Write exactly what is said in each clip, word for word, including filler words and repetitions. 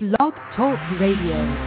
Blog Talk Radio.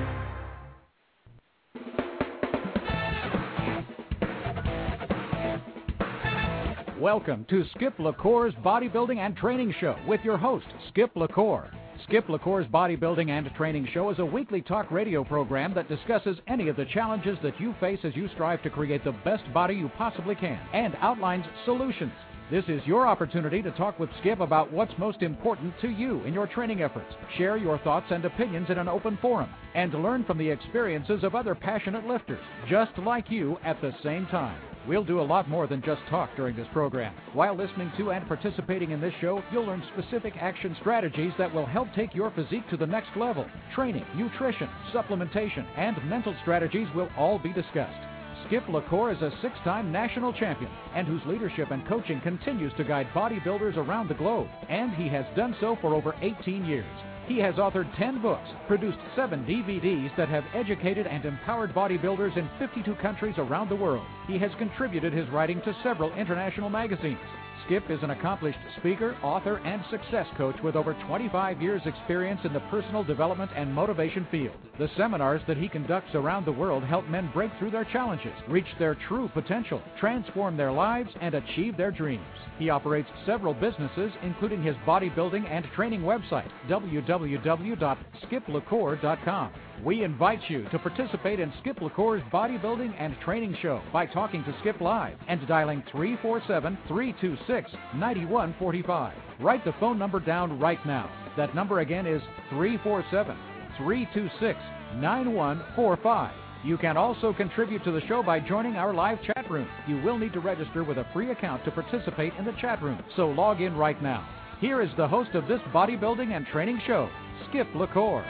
Welcome to Skip LaCour's Bodybuilding and Training Show with your host, Skip LaCour. Skip LaCour's Bodybuilding and Training Show is a weekly talk radio program that discusses any of the challenges that you face as you strive to create the best body you possibly can and outlines solutions. This is your opportunity to talk with Skip about what's most important to you in your training efforts. Share your thoughts and opinions in an open forum and learn from the experiences of other passionate lifters just like you at the same time. We'll do a lot more than just talk during this program. While listening to and participating in this show, you'll learn specific action strategies that will help take your physique to the next level. Training, nutrition, supplementation, and mental strategies will all be discussed. Skip LaCour is a six-time national champion and whose leadership and coaching continues to guide bodybuilders around the globe, and he has done so for over eighteen years. He has authored ten books, produced seven D V Ds that have educated and empowered bodybuilders in fifty-two countries around the world. He has contributed his writing to several international magazines. Skip is an accomplished speaker, author, and success coach with over twenty-five years' experience in the personal development and motivation field. The seminars that he conducts around the world help men break through their challenges, reach their true potential, transform their lives, and achieve their dreams. He operates several businesses, including his bodybuilding and training website, w w w dot skip lacour dot com. We invite you to participate in Skip LaCour's Bodybuilding and Training Show by talking to Skip live and dialing three four seven, three two six, nine one four five. Write the phone number down right now. That number again is three four seven, three two six, nine one four five. You can also contribute to the show by joining our live chat room. You will need to register with a free account to participate in the chat room, so log in right now. Here is the host of this Bodybuilding and Training Show, Skip LaCour.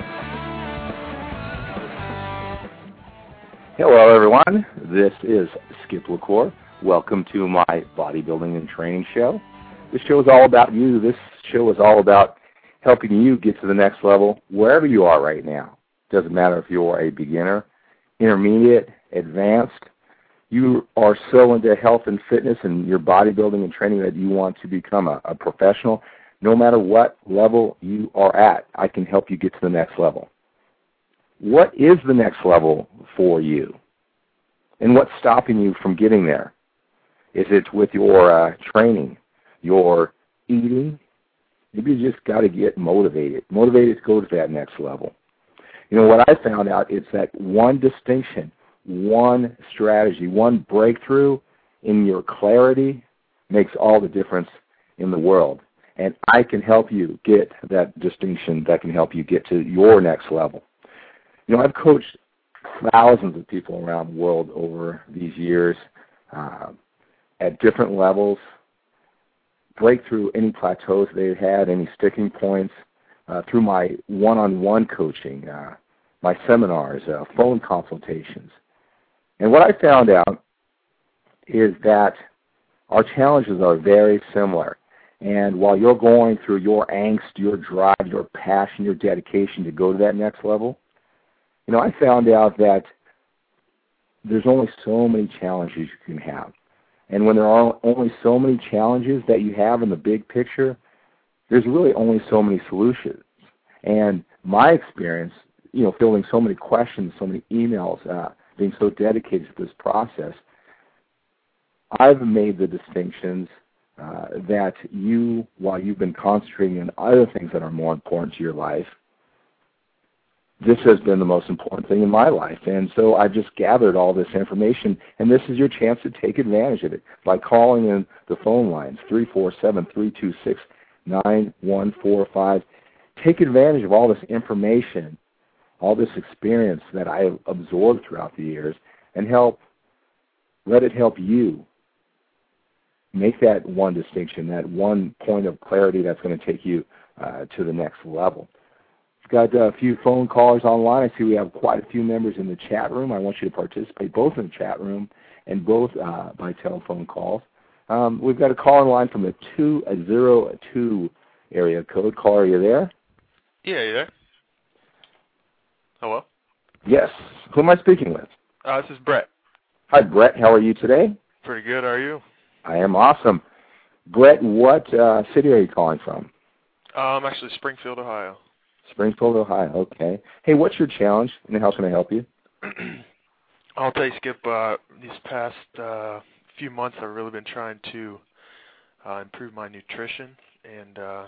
Hello, everyone. This is Skip LaCour. Welcome to my Bodybuilding and Training Show. This show is all about you. This show is all about helping you get to the next level wherever you are right now. Doesn't matter if you're a beginner, intermediate, advanced. You are so into health and fitness and your bodybuilding and training that you want to become a, a professional. No matter what level you are at, I can help you get to the next level. What is the next level for you? And what's stopping you from getting there? Is it with your uh, training, your eating? Maybe you just got to get motivated. Motivated to go to that next level. You know, what I found out is that one distinction, one strategy, one breakthrough in your clarity makes all the difference in the world. And I can help you get that distinction that can help you get to your next level. You know, I've coached thousands of people around the world over these years uh, at different levels, break through any plateaus they've had, any sticking points, uh, through my one-on-one coaching, uh, my seminars, uh, phone consultations. And what I found out is that our challenges are very similar. And while you're going through your angst, your drive, your passion, your dedication to go to that next level, you know, I found out that there's only so many challenges you can have. And when there are only so many challenges that you have in the big picture, there's really only so many solutions. And my experience, you know, fielding so many questions, so many emails, uh, being so dedicated to this process, I've made the distinctions uh, that you, while you've been concentrating on other things that are more important to your life, this has been the most important thing in my life. And so I've just gathered all this information, and this is your chance to take advantage of it by calling in the phone lines, three four seven, three two six, nine one four five. Take advantage of all this information, all this experience that I have absorbed throughout the years, and help, let it help you make that one distinction, that one point of clarity that's going to take you uh, to the next level. Got a few phone callers online. I see we have quite a few members in the chat room. I want you to participate both in the chat room and both uh, by telephone calls. Um, we've got a call in line from the two zero two area code. Caller, are you there? Yeah, you there? Hello? Yes. Who am I speaking with? Uh, this is Brett. Hi, Brett. How are you today? Pretty good. How are you? I am awesome. Brett, what uh, city are you calling from? Um, actually, Springfield, Ohio. Springfield, Ohio. Okay. Hey, what's your challenge, and how can I help you? I'll tell you, Skip, uh, these past uh, few months I've really been trying to uh, improve my nutrition, and uh,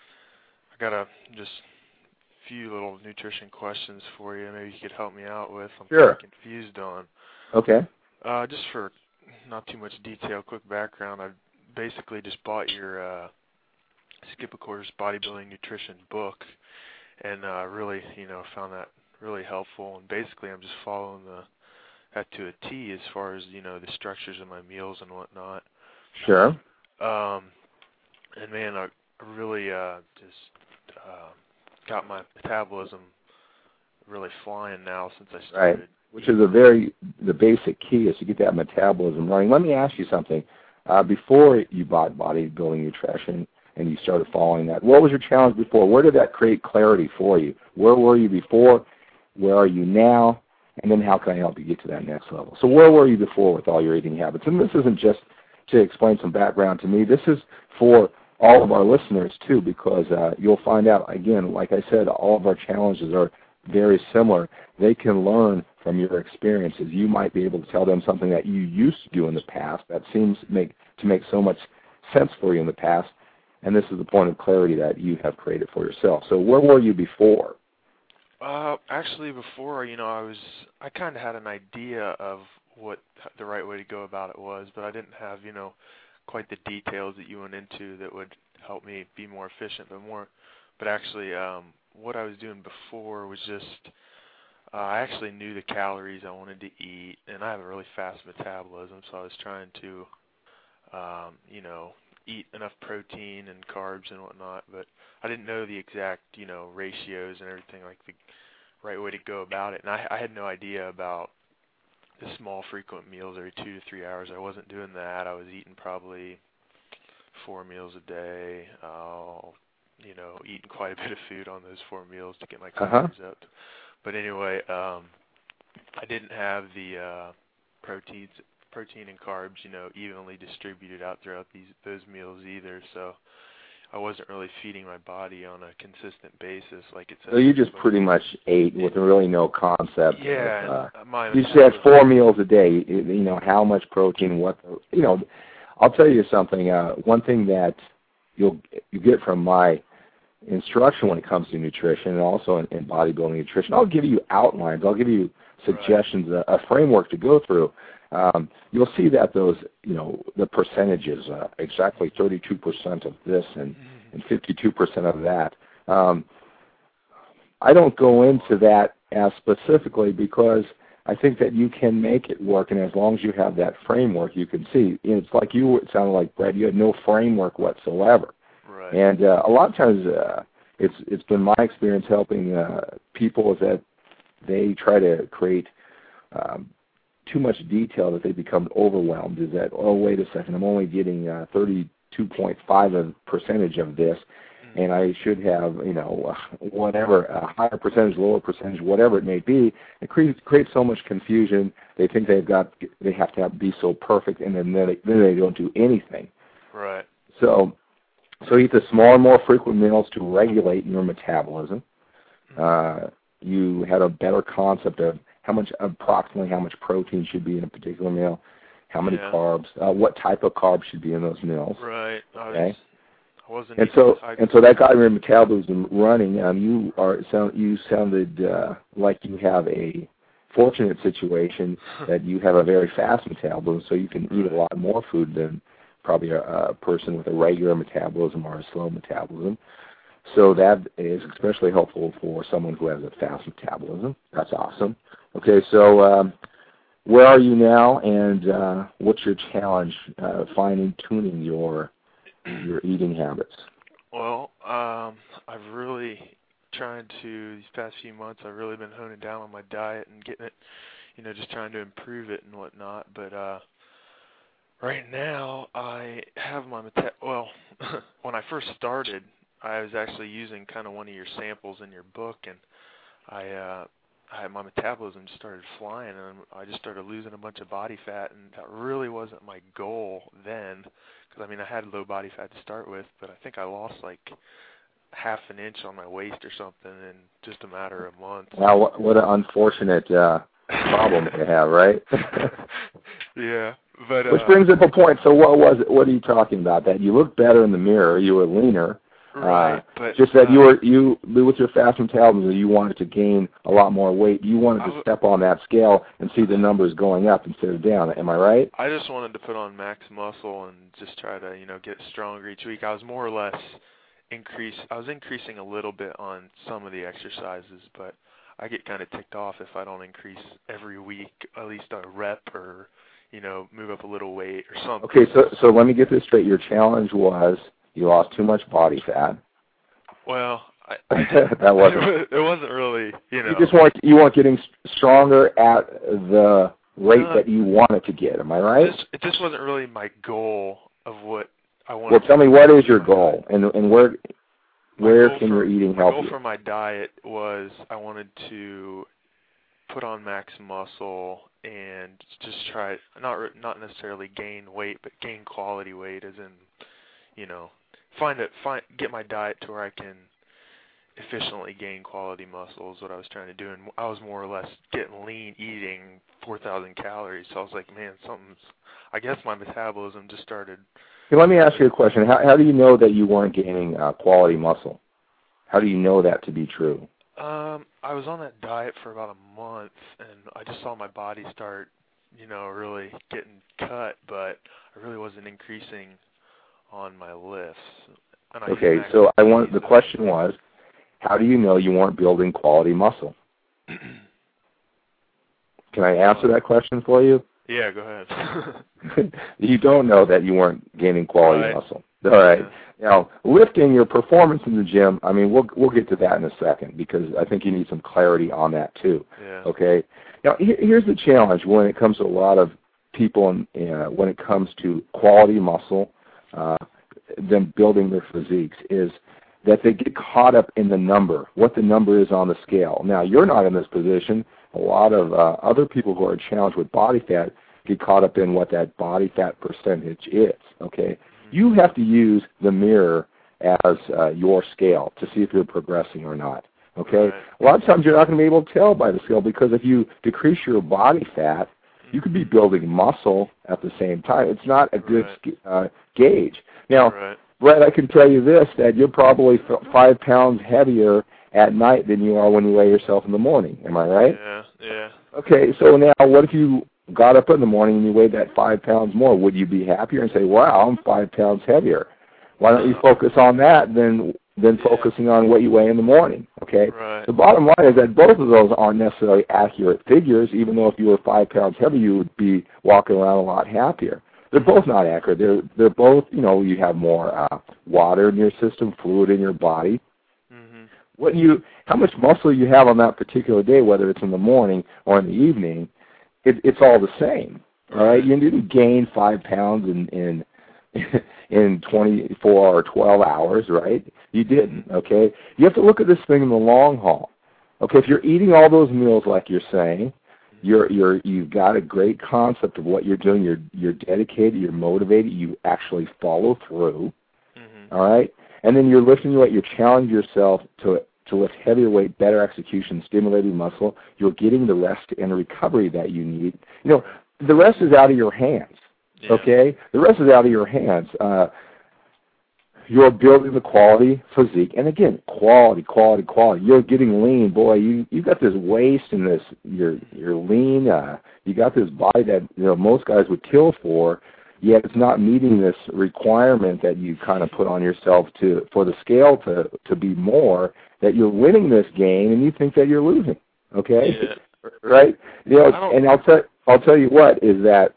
I got a just few little nutrition questions for you. Maybe you could help me out with. I'm Sure. kind of confused on. Okay. Uh, just for not too much detail, quick background, I basically just bought your uh, Skip LaCour's Bodybuilding Nutrition book, and uh, really, you know, found that really helpful. And basically, I'm just following the that to a T as far as, you know, the structures of my meals and whatnot. Sure. Um, and man, I really uh, just uh, got my metabolism really flying now since I started. Right. Which is a very, the basic key is to get that metabolism running. Let me ask you something. Uh, before you bought Bodybuilding Nutrition and you started following that, what was your challenge before? Where did that create clarity for you? Where were you before? Where are you now? And then how can I help you get to that next level? So where were you before with all your eating habits? And this isn't just to explain some background to me. This is for all of our listeners, too, because uh, you'll find out, again, like I said, all of our challenges are very similar. They can learn from your experiences. You might be able to tell them something that you used to do in the past that seems make, to make so much sense for you in the past, and this is the point of clarity that you have created for yourself. So where were you before? Uh, actually, before, you know, I was, I kind of had an idea of what the right way to go about it was, but I didn't have, you know, quite the details that you went into that would help me be more efficient, but more, but actually, um, what I was doing before was just, uh, I actually knew the calories I wanted to eat, and I have a really fast metabolism, so I was trying to, um, you know, eat enough protein and carbs and whatnot, but I didn't know the exact, you know, ratios and everything, like the right way to go about it. And I, I had no idea about the small frequent meals every two to three hours. I wasn't doing that. I was eating probably four meals a day, uh, you know, eating quite a bit of food on those four meals to get my calories uh-huh. up. But anyway, um, I didn't have the uh, proteins protein and carbs, you know, evenly distributed out throughout these those meals either. So I wasn't really feeding my body on a consistent basis, like it says. So you just pretty much ate with really no concept. Yeah, of, uh, my you said four meals a day. You know how much protein, what the, you know. I'll tell you something. Uh, one thing that you'll you get from my instruction when it comes to nutrition and also in, in bodybuilding nutrition, I'll give you outlines. I'll give you suggestions, right. a, a framework to go through. Um, you'll see that those, you know, the percentages, uh, exactly thirty-two percent of this and, and fifty-two percent of that. Um, I don't go into that as specifically because I think that you can make it work, and as long as you have that framework, you can see. And it's like you, it sounded like, Brad, you had no framework whatsoever. Right. And uh, a lot of times uh, it's it's been my experience helping uh, people is that they try to create um, too much detail that they become overwhelmed. Is that, oh, wait a second, I'm only getting uh, thirty-two point five percentage of this, mm-hmm. and I should have, you know, whatever, a higher percentage, lower percentage, whatever it may be. It creates, creates so much confusion. They think they've got, they have to have, be so perfect, and then they, then they don't do anything. Right. So, so eat the smaller, more frequent meals to regulate your metabolism. Uh, you had a better concept of how much, approximately how much protein should be in a particular meal, how many yeah. carbs, uh, what type of carbs should be in those meals. Right. I was, okay. I wasn't. And so, I, and so that got your metabolism running. Um, you are sound. You sounded uh, like you have a fortunate situation that you have a very fast metabolism, so you can right. eat a lot more food than probably a, a person with a regular metabolism or a slow metabolism. So that is especially helpful for someone who has a fast metabolism. That's awesome. Okay, so um, where are you now, and uh, what's your challenge uh, finding tuning your your eating habits? Well, um, I've really tried to these past few months. I've really been honing down on my diet and getting it, you know, just trying to improve it and whatnot. But uh, right now, I have my meta. Well, when I first started, I was actually using kind of one of your samples in your book, and I, uh, I my metabolism just started flying, and I just started losing a bunch of body fat, and that really wasn't my goal then, because I mean I had low body fat to start with, but I think I lost like half an inch on my waist or something in just a matter of months. Wow, what, what an unfortunate uh, problem to have, right? Yeah, but which uh, brings up a point. So what was it? What are you talking about? That you looked better in the mirror, you were leaner. Right, uh, but just that uh, you were you with your fast metabolism, you wanted to gain a lot more weight. You wanted to w- step on that scale and see the numbers going up instead of down. Am I right? I just wanted to put on max muscle and just try to, you know, get stronger each week. I was more or less increase. I was increasing a little bit on some of the exercises, but I get kind of ticked off if I don't increase every week at least a rep or, you know, move up a little weight or something. Okay, so so let me get this straight. Your challenge was you lost too much body fat. Well, I, I did, that wasn't. it wasn't really, you know. You just weren't you weren't getting stronger at the rate No, that you wanted to get. Am I right? This, it just wasn't really my goal of what I wanted. Well, tell me, what is your goal, and and where where can for, your eating my help goal you? for my diet was I wanted to put on max muscle and just try not not necessarily gain weight, but gain quality weight, as in, you know, find it find get my diet to where I can efficiently gain quality muscle is what I was trying to do, and I was more or less getting lean eating four thousand calories. So I was like, man, something's. I guess my metabolism just started. Hey, let me ask you a question. How how do you know that you weren't gaining uh, quality muscle? How do you know that to be true? Um, I was on that diet for about a month, and I just saw my body start, you know, really getting cut, but I really wasn't increasing on my lifts. And I Okay, so I want the question was, how do you know you weren't building quality muscle? Can I answer that question for you? Yeah, go ahead. You don't know that you weren't gaining quality right. muscle. All right. Yeah. Now, lifting, your performance in the gym, I mean, we'll we'll get to that in a second because I think you need some clarity on that too. Yeah. Okay. Now, here, here's the challenge when it comes to a lot of people, and uh, when it comes to quality muscle, uh, them building their physiques, is that they get caught up in the number, what the number is on the scale. Now, you're not in this position. A lot of uh, other people who are challenged with body fat get caught up in what that body fat percentage is, okay? You have to use the mirror as uh, your scale to see if you're progressing or not, okay? Right. A lot of times you're not going to be able to tell by the scale because if you decrease your body fat, you could be building muscle at the same time. It's not a good Right. uh, gauge. Now, Right. Brett, I can tell you this, that you're probably f- five pounds heavier at night than you are when you weigh yourself in the morning. Am I right? Yeah, yeah. Okay, so now what if you got up in the morning and you weighed that five pounds more? Would you be happier and say, wow, I'm five pounds heavier? Why don't you focus on that than than Yeah. focusing on what you weigh in the morning, okay? Right. The bottom line is that both of those aren't necessarily accurate figures, even though if you were five pounds heavier, you would be walking around a lot happier. They're both not accurate. They're they're both, you know, you have more uh, water in your system, fluid in your body. Mhm. What you, how much muscle you have on that particular day, whether it's in the morning or in the evening, it, it's all the same. All right, you didn't gain five pounds in in in twenty-four or twelve hours, right? You didn't. Okay, you have to look at this thing in the long haul. Okay, if you're eating all those meals like you're saying, you're you're you've got a great concept of what you're doing. You're you're dedicated. You're motivated. You actually follow through. Mhm. All right, and then you're lifting your weight. You're challenging yourself to to lift heavier weight, better execution, stimulating muscle. You're getting the rest and recovery that you need. You know, the rest is out of your hands. Yeah. Okay, the rest is out of your hands. Uh, you're building the quality physique, and again, quality, quality, quality. You're getting lean, boy. You you got this waist and this. You're you're lean. Uh, you got this body that you know most guys would kill for, yet it's not meeting this requirement that you kind of put on yourself to for the scale to to be more. That you're winning this game, and you think that you're losing. Okay, Yeah. right? You know, I don't- and I'll tell I'll tell you what is that.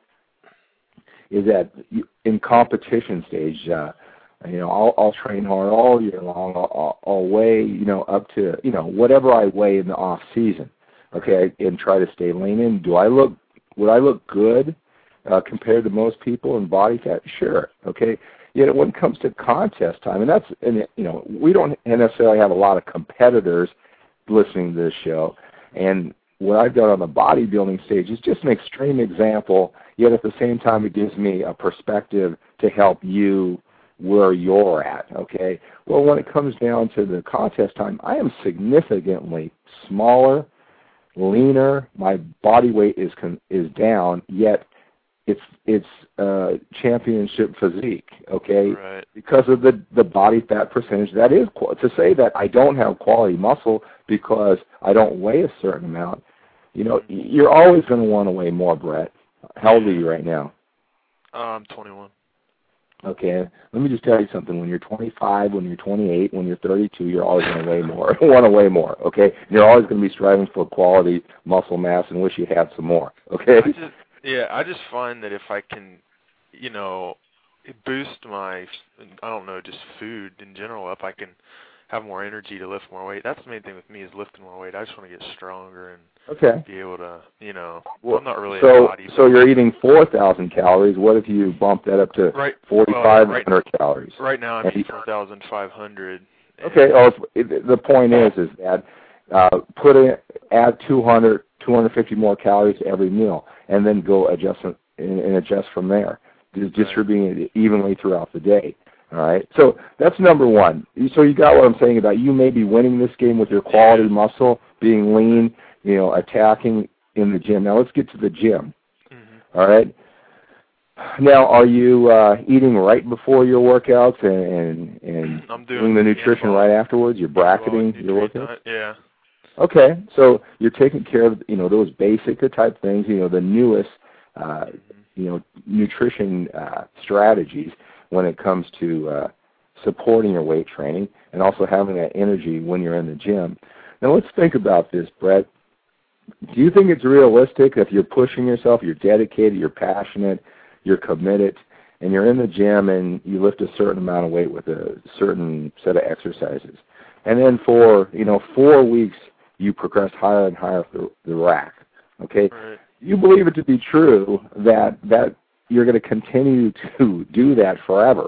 Is that you, in competition stage, uh, you know, I'll, I'll train hard all year long. I'll, I'll, I'll weigh, you know, up to, you know, whatever I weigh in the off season, okay, and try to stay lean. And do I look, would I look good uh, compared to most people in body fat? Sure, okay. Yet when it comes to contest time, and that's, and you know, we don't necessarily have a lot of competitors listening to this show, and what I've done on the bodybuilding stage is just an extreme example, yet at the same time it gives me a perspective to help you where you're at, okay? Well, when it comes down to the contest time, I am significantly smaller, leaner. My body weight is con- is down, yet it's it's uh, championship physique, okay? Right. Because of the the body fat percentage. That is to say that I don't have quality muscle because I don't weigh a certain amount. You know, you're always going to want to weigh more, Brett. How old are you right now? Uh, I'm twenty-one. Okay, let me just tell you something. When you're twenty-five, when you're twenty-eight, when you're thirty-two, you're always going to weigh more, want to weigh more, okay? And you're always going to be striving for quality muscle mass and wish you had some more, okay? I just, yeah, I just find that if I can, you know, boost my, I don't know, just food in general up, I can have more energy to lift more weight. That's the main thing with me is lifting more weight. I just want to get stronger and okay. be able to, you know, well, I'm not really so, a body. So you're eating four thousand calories. What if you bump that up to right, forty-five hundred well, right, calories? Right now I'm eating four thousand five hundred. Okay, oh, if, the point is is that uh, put in, add two hundred, two hundred fifty more calories to every meal, and then go adjust and, and adjust from there, just distributing it evenly throughout the day. All right, so that's number one. So you got what I'm saying about you may be winning this game with your quality muscle, being lean, you know, attacking in the gym. Now let's get to the gym. Mm-hmm. All right. Now, are you uh, eating right before your workouts and and, and I'm doing, doing the nutrition anabolic, right afterwards? You're bracketing your workouts. Yeah. Okay, so you're taking care of you know those basic type things. You know the newest uh, you know nutrition uh, strategies when it comes to uh, supporting your weight training and also having that energy when you're in the gym. Now let's think about this, Brett. Do you think it's realistic if you're pushing yourself, you're dedicated, you're passionate, you're committed, and you're in the gym and you lift a certain amount of weight with a certain set of exercises, and then for you know four weeks you progress higher and higher the, the rack, okay? Right. You believe it to be true that that you're going to continue to do that forever?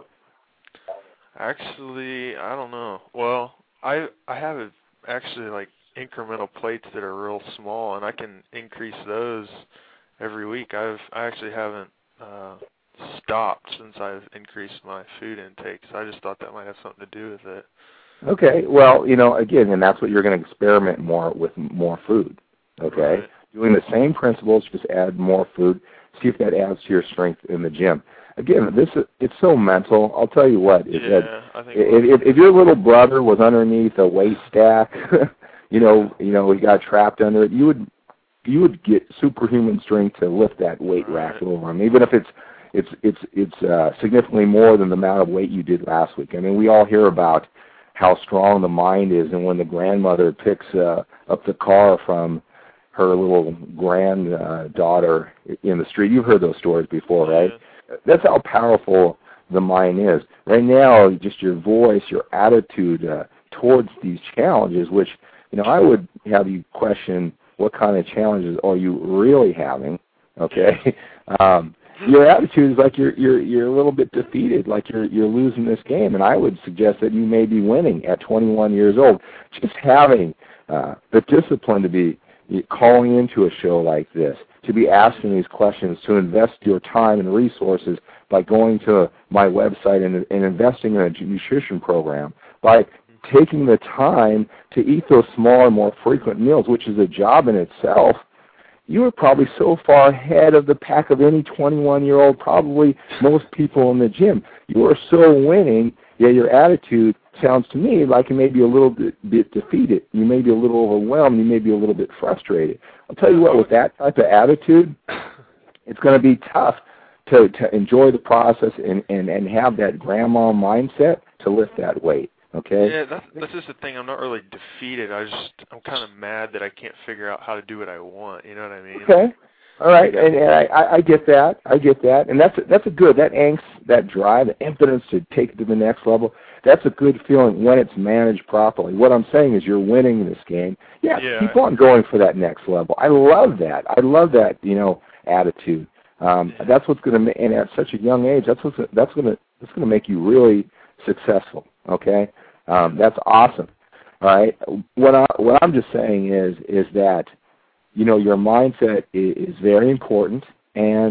Actually, I don't know. Well, I I have a, actually like incremental plates that are real small, and I can increase those every week. I've I actually haven't uh, stopped since I've increased my food intake, so I just thought that might have something to do with it. Okay, well, you know, again, and that's what you're going to experiment more with more food, okay? Right. Doing the same principles, just add more food, see if that adds to your strength in the gym. Again, this is, it's so mental. I'll tell you what, if, yeah, that, I think if, if, if your little brother was underneath a weight stack, you know, you know, he got trapped under it, you would you would get superhuman strength to lift that weight right. rack over him, even if it's it's it's it's uh, significantly more than the amount of weight you did last week. I mean, we all hear about how strong the mind is, and when the grandmother picks uh, up the car from her little granddaughter in the street, you've heard those stories before, right? Yeah. That's how powerful the mind is. Right now, just your voice, your attitude uh, towards these challenges, which, you know, I would have you question what kind of challenges are you really having, okay? Um, your attitude is like you're you're you're a little bit defeated, like you're you're losing this game, and I would suggest that you may be winning at twenty-one years old. Just having uh, the discipline to be calling into a show like this, to be asking these questions, to invest your time and resources by going to my website and, and investing in a nutrition program, by taking the time to eat those smaller, more frequent meals, which is a job in itself. You are probably so far ahead of the pack of any twenty-one-year-old, probably most people in the gym. You are so winning, yet your attitude sounds to me like you may be a little bit, bit defeated. You may be a little overwhelmed. You may be a little bit frustrated. I'll tell you what, with that type of attitude, it's going to be tough to, to enjoy the process and, and, and have that grandma mindset to lift that weight. Okay. Yeah, that's that's just the thing. I'm not really defeated. I just I'm kind of mad that I can't figure out how to do what I want. You know what I mean? Okay. All right, and, and I, I get that. I get that, and that's a, that's a good that angst, that drive, the impotence to take it to the next level. That's a good feeling when it's managed properly. What I'm saying is you're winning this game. Yeah, yeah keep on going for that next level. I love that. I love that. You know, attitude. Um, yeah. That's what's going to, and at such a young age, that's what's that's going to that's going to make you really successful. Okay. Um, that's awesome. All right. What I what I'm just saying is is that, you know, your mindset is, is very important, and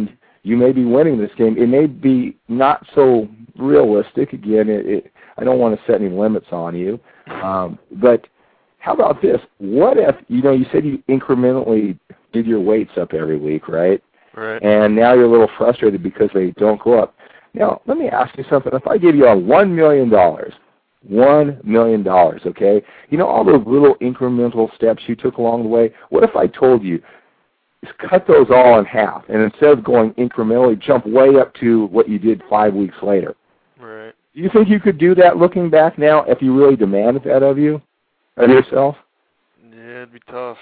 you may be winning this game. It may be not so realistic. Again, it, it, I don't want to set any limits on you. Um, but how about this? What if, you know, you said you incrementally did your weights up every week, right? Right. And now you're a little frustrated because they don't go up. Now, let me ask you something. If I give you a one million dollars, one million dollars, okay? You know all those little incremental steps you took along the way? What if I told you, cut those all in half, and instead of going incrementally, jump way up to what you did five weeks later? Right. Do you think you could do that looking back now if you really demanded that of you, of yourself? Yeah, it'd be tough.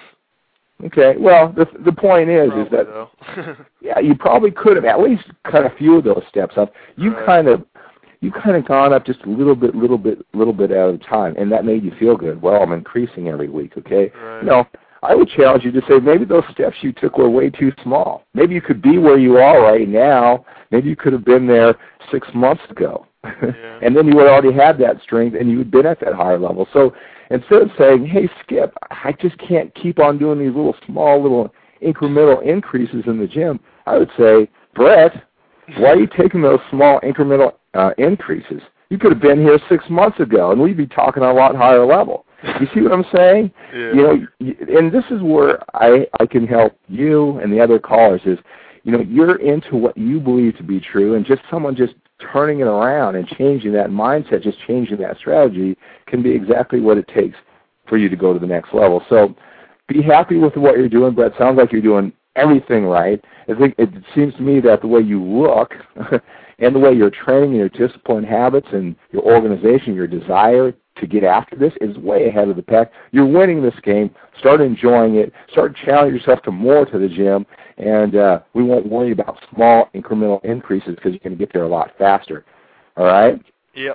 Okay, well, the the point is, Probably, is that, though. yeah, you probably could have at least cut a few of those steps up. You Right. kind of, you kind of gone up just a little bit, little bit, little bit at a time, and that made you feel good. Well, I'm increasing every week, okay? Right. You know, I would challenge you to say maybe those steps you took were way too small. Maybe you could be where you are right now. Maybe you could have been there six months ago. Yeah. And then you would already had that strength and you would have been at that higher level. So instead of saying, hey, Skip, I just can't keep on doing these little small little incremental increases in the gym, I would say, Brett, why are you taking those small incremental uh, increases? You could have been here six months ago and we'd be talking a lot higher level. You see what I'm saying? Yeah. You know, and this is where I, I can help you and the other callers is, you know, you're into what you believe to be true, and just someone just turning it around and changing that mindset, just changing that strategy can be exactly what it takes for you to go to the next level. So be happy with what you're doing, Brett. Sounds like you're doing everything right. I think it seems to me that the way you look and the way you're training and your discipline habits and your organization, your desire to get after this is way ahead of the pack. You're winning this game. Start enjoying it. Start challenging yourself to more to the gym, and uh, we won't worry about small incremental increases because you can get there a lot faster. All right? Yep.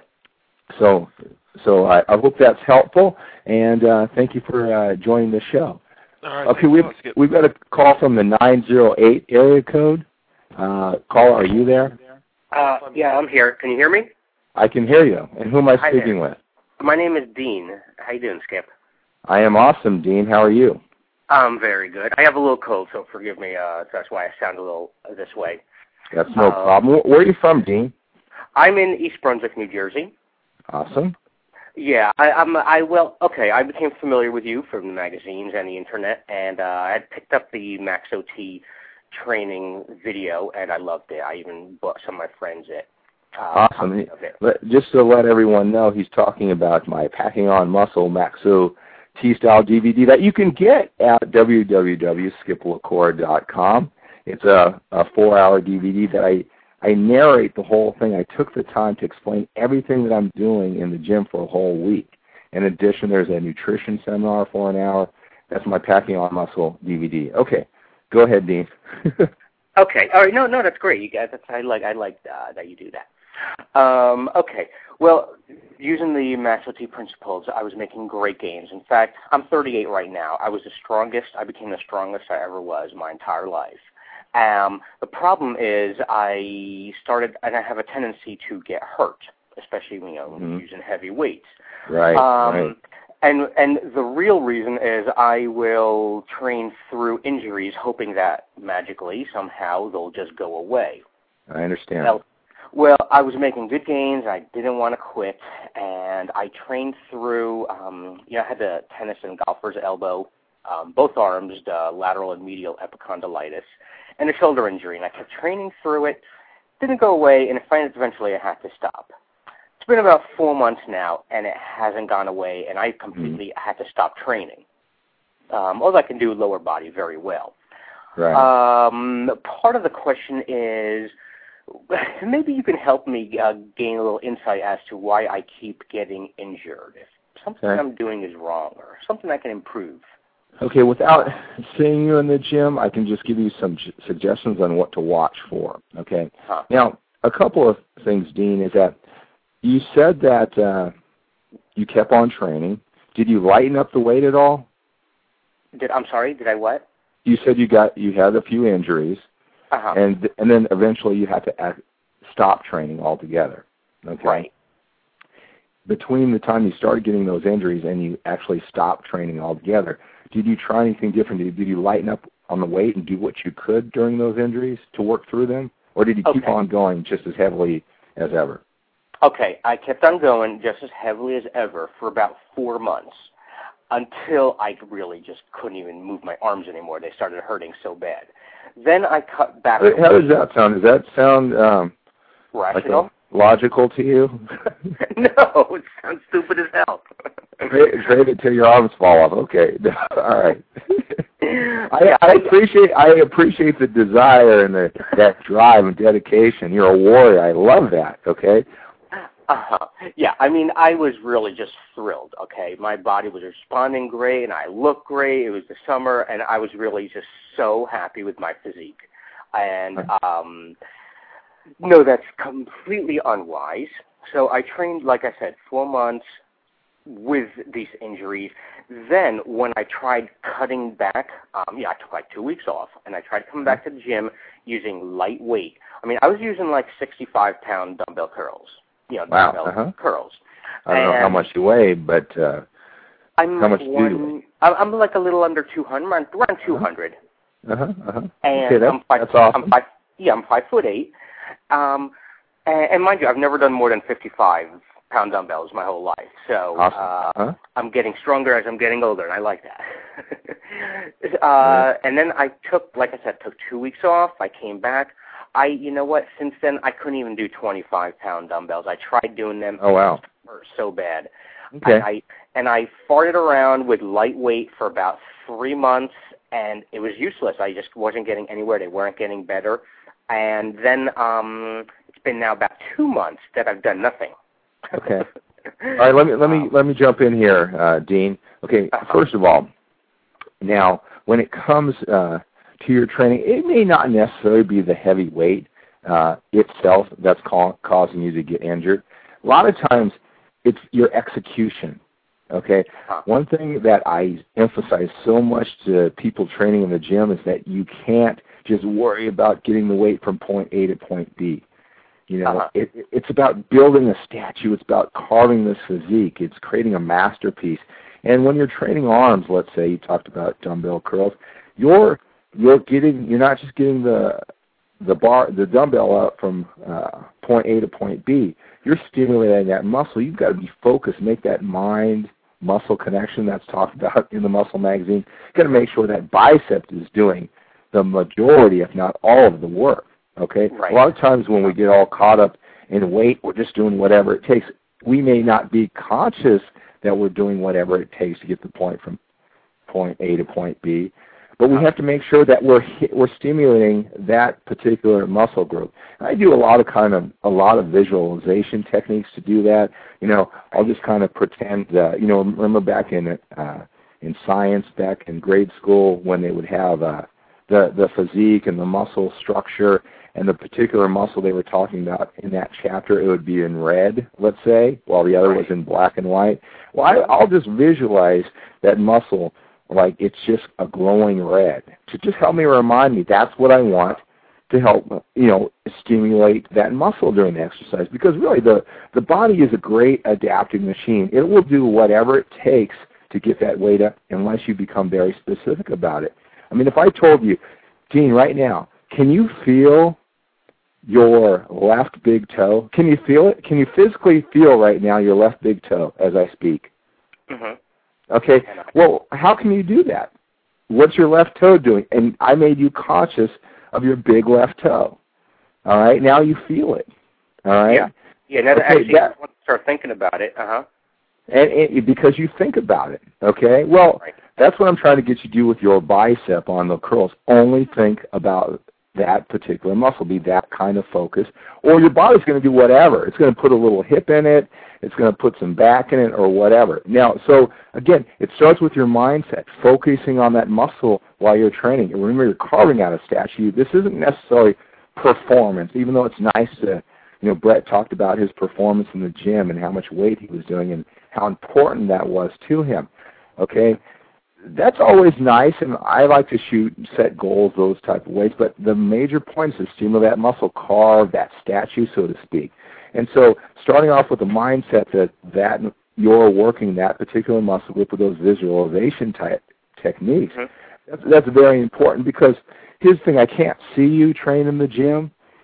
So so I, I hope that's helpful, and uh, thank you for uh, joining the show. All right. Okay, we've, we've got a call from the nine zero eight area code. Uh, caller, are you there? Uh, yeah, I'm here. Can you hear me? I can hear you. And who am I Hi speaking there. with? My name is Dean. How you doing, Skip? I am awesome, Dean. How are you? I'm very good. I have a little cold, so forgive me. Uh, that's why I sound a little uh, this way. That's no uh, problem. Where are you from, Dean? I'm in East Brunswick, New Jersey. Awesome. Yeah, I, I'm. I well, okay. I became familiar with you from the magazines and the internet, and uh, I had picked up the Max O T training video, and I loved it. I even bought some of my friends it. Uh, Awesome. Just to let everyone know, he's talking about my Packing On Muscle Maxo T-Style D V D that you can get at w w w dot skip lacour dot com. It's a, a four-hour D V D that I, I narrate the whole thing. I took the time to explain everything that I'm doing in the gym for a whole week. In addition, there's a nutrition seminar for an hour. That's my Packing On Muscle D V D. Okay. Go ahead, Dean. Okay. All right. No, no, that's great. You guys, that's, I like, I like uh, that you do that. Um, okay. Well, using the Max O T principles, I was making great gains. In fact, I'm thirty-eight right now. I was the strongest. I became the strongest I ever was my entire life. Um, the problem is I started, and I have a tendency to get hurt, especially, you know, mm-hmm. using heavy weights. Right, um, right. And and the real reason is I will train through injuries, hoping that magically somehow they'll just go away. I understand. Well, well I was making good gains. I didn't want to quit, and I trained through. Um, you know, I had the tennis and golfer's elbow, um, both arms, the lateral and medial epicondylitis, and a shoulder injury. And I kept training through it. Didn't go away, and finally, eventually, I had to stop. It's been about four months now, and it hasn't gone away, and I completely mm-hmm. had to stop training. Um, all I can do lower body very well. Right. Um, part of the question is, maybe you can help me uh, gain a little insight as to why I keep getting injured. If something okay. I'm doing is wrong or something I can improve. Okay, without seeing you in the gym, I can just give you some j- suggestions on what to watch for. Okay. Huh. Now, a couple of things, Dean, is that you said that uh, you kept on training. Did you lighten up the weight at all? Did I'm sorry, did I what? You said you got you had a few injuries, uh-huh. and and then eventually you had to act, stop training altogether. Okay. Right. Between the time you started getting those injuries and you actually stopped training altogether, did you try anything different? Did, did you lighten up on the weight and do what you could during those injuries to work through them? or did you okay. keep on going just as heavily as ever? Okay, I kept on going just as heavily as ever for about four months until I really just couldn't even move my arms anymore. They started hurting so bad. Then I cut back. How does that sound? Does that sound um, rational? Like logical to you? No, it sounds stupid as hell. Trade it till your arms fall off. Okay, all right. I, I appreciate I appreciate the desire and the, that drive and dedication. You're a warrior. I love that. Okay. Uh-huh. Yeah, I mean, I was really just thrilled, okay? My body was responding great, and I looked great. It was the summer, and I was really just so happy with my physique. And, um, no, that's completely unwise. So I trained, like I said, four months with these injuries. Then when I tried cutting back, um, yeah, I took like two weeks off, and I tried coming back to the gym using light weight. I mean, I was using like sixty-five pound dumbbell curls. You know, wow. dumbbell uh-huh. curls. I don't and know how much you weigh, but uh, I'm how much one, do you weigh? I'm like a little under two hundred, around two hundred. Uh-huh, uh-huh. And okay, that's, I'm five, that's awesome. I'm five, yeah, I'm five foot eight. Um, and, and mind you, I've never done more than fifty-five pound dumbbells my whole life. So awesome. uh, huh? I'm getting stronger as I'm getting older, and I like that. uh, and then I took, like I said, took two weeks off. I came back. I, you know what? Since then, I couldn't even do twenty-five pound dumbbells. I tried doing them. Oh wow! They were so bad. Okay. I, I and I farted around with lightweight for about three months, and it was useless. I just wasn't getting anywhere. They weren't getting better. And then um, it's been now about two months that I've done nothing. Okay. All right. Let me let me let me jump in here, uh, Dean. Okay. Uh-huh. First of all, now when it comes uh, to your training, it may not necessarily be the heavy weight uh, itself that's ca- causing you to get injured. A lot of times, it's your execution. Okay. Uh-huh. One thing that I emphasize so much to people training in the gym is that you can't just worry about getting the weight from point A to point B. You know, uh-huh. it, it's about building a statue. It's about carving this physique. It's creating a masterpiece. And when you're training arms, let's say you talked about dumbbell curls, you're you're getting you're not just getting the the bar the dumbbell up from uh, point A to point B. You're stimulating that muscle. You've got to be focused. Make that mind muscle connection that's talked about in the Muscle Magazine. You've got to make sure that bicep is doing the majority, if not all, of the work. Okay? Right. A lot of times when we get all caught up in weight, we're just doing whatever it takes. We may not be conscious that we're doing whatever it takes to get the point from point A to point B, but we have to make sure that we're we're stimulating that particular muscle group. I do a lot of kind of a lot of visualization techniques to do that. You know, I'll just kind of pretend that, you know, remember back in uh, in science, back in grade school, when they would have uh, the the physique and the muscle structure and the particular muscle they were talking about in that chapter, it would be in red, let's say, while the other was in black and white. Well, I, I'll just visualize that muscle like it's just a glowing red to just help me remind me that's what I want to help, you know, stimulate that muscle during the exercise. Because really the, the body is a great adapting machine. It will do whatever it takes to get that weight up unless you become very specific about it. I mean, if I told you, Dean, right now, can you feel your left big toe? Can you feel it? Can you physically feel right now your left big toe as I speak? Mm-hmm. Okay. Well, how can you do that? What's your left toe doing? And I made you conscious of your big left toe. All right. Now you feel it. All right. Yeah. Yeah. Now okay, actually, that, I want to start thinking about it. Uh huh. And, and because you think about it. Okay. Well, right. That's what I'm trying to get you to do with your bicep on the curls. Only think about that particular muscle, be that kind of focus, or your body's going to do whatever. It's going to put a little hip in it. It's going to put some back in it or whatever. Now, so again, it starts with your mindset, focusing on that muscle while you're training. And remember, you're carving out a statue. This isn't necessarily performance, even though it's nice to, you know, Brett talked about his performance in the gym and how much weight he was doing and how important that was to him. Okay? That's always nice, and I like to shoot and set goals those type of ways, but the major point is to stimulate that muscle, carve that statue, so to speak. And so starting off with the mindset that, that you're working that particular muscle group with those visualization type techniques, mm-hmm. that's, that's very important because here's the thing, I can't see you train in the gym,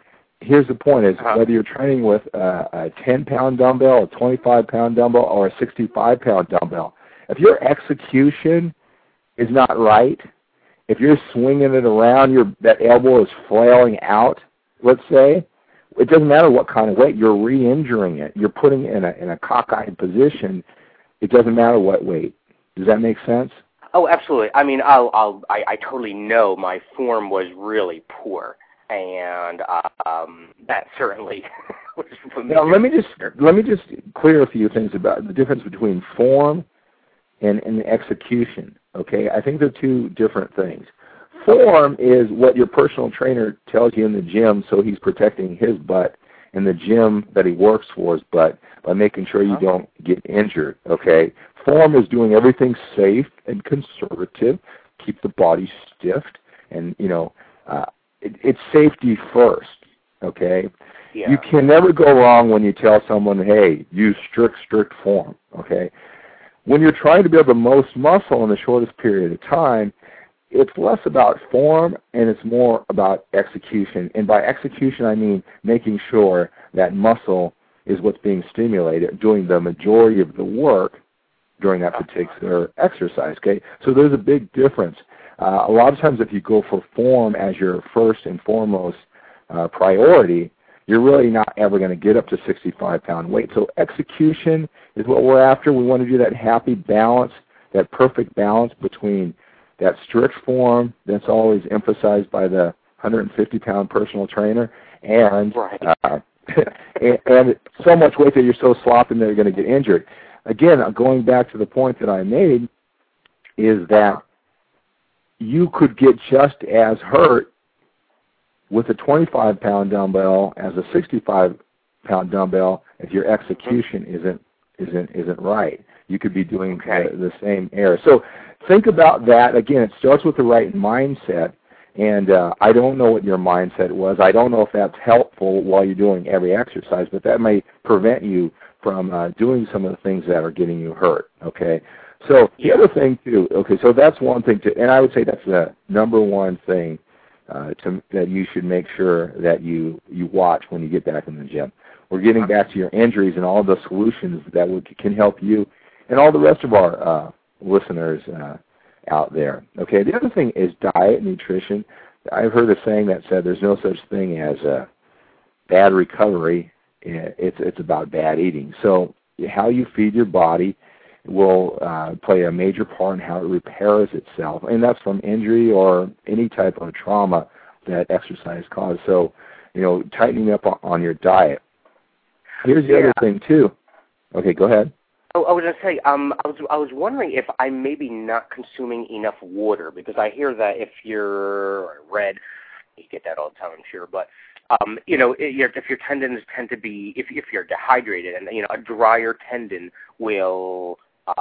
here's the point: is uh-huh. whether you're training with a, a ten pound dumbbell, a twenty-five pound dumbbell, or a sixty-five pound dumbbell, if your execution is not right, if you're swinging it around, your that elbow is flailing out, let's say, it doesn't matter what kind of weight, you're re-injuring it. You're putting it in a, in a cockeyed position. It doesn't matter what weight. Does that make sense? Oh, absolutely. I mean, I'll, I'll, I, I totally know my form was really poor, and um, that certainly was familiar. Now, let me just let me just clear a few things about the difference between form and, and execution. Okay, I think they're two different things. Form is what your personal trainer tells you in the gym, so he's protecting his butt and the gym that he works for his butt by making sure you don't get injured, okay? Form is doing everything safe and conservative, keep the body stiff, and, you know, uh, it, it's safety first, okay? Yeah. You can never go wrong when you tell someone, hey, use strict, strict form, okay? When you're trying to build the most muscle in the shortest period of time, it's less about form and it's more about execution. And by execution, I mean making sure that muscle is what's being stimulated, doing the majority of the work during that particular exercise. Okay, so there's a big difference. Uh, a lot of times if you go for form as your first and foremost uh, priority, you're really not ever going to get up to sixty-five pound weight. So execution is what we're after. We want to do that happy balance, that perfect balance between that strict form that's always emphasized by the one hundred fifty pound personal trainer, and right. uh, and, and so much weight that you're so sloppy that you're going to get injured. Again, going back to the point that I made, is that you could get just as hurt with a twenty-five pound dumbbell as a sixty-five pound dumbbell if your execution isn't isn't isn't right. You could be doing okay. the, the same error. So think about that. Again, it starts with the right mindset, and uh, I don't know what your mindset was. I don't know if that's helpful while you're doing every exercise, but that may prevent you from uh, doing some of the things that are getting you hurt, okay? So the yeah. other thing, too, okay, so that's one thing, to, and I would say that's the number one thing uh, to, that you should make sure that you, you watch when you get back in the gym. We're getting back to your injuries and all the solutions that would, can help you and all the rest of our uh, listeners uh, out there. Okay, the other thing is diet, nutrition. I've heard a saying that said there's no such thing as a bad recovery. It's it's about bad eating. So how you feed your body will uh, play a major part in how it repairs itself, and that's from injury or any type of trauma that exercise causes. So, you know, tightening up on your diet. Here's the yeah. other thing too. Okay, go ahead. Oh, I was going to say, um, I was I was wondering if I'm maybe not consuming enough water, because I hear that if you're red, you get that all the time, I'm sure, but um, you know, if your tendons tend to be, if if you're dehydrated, and you know, a drier tendon will,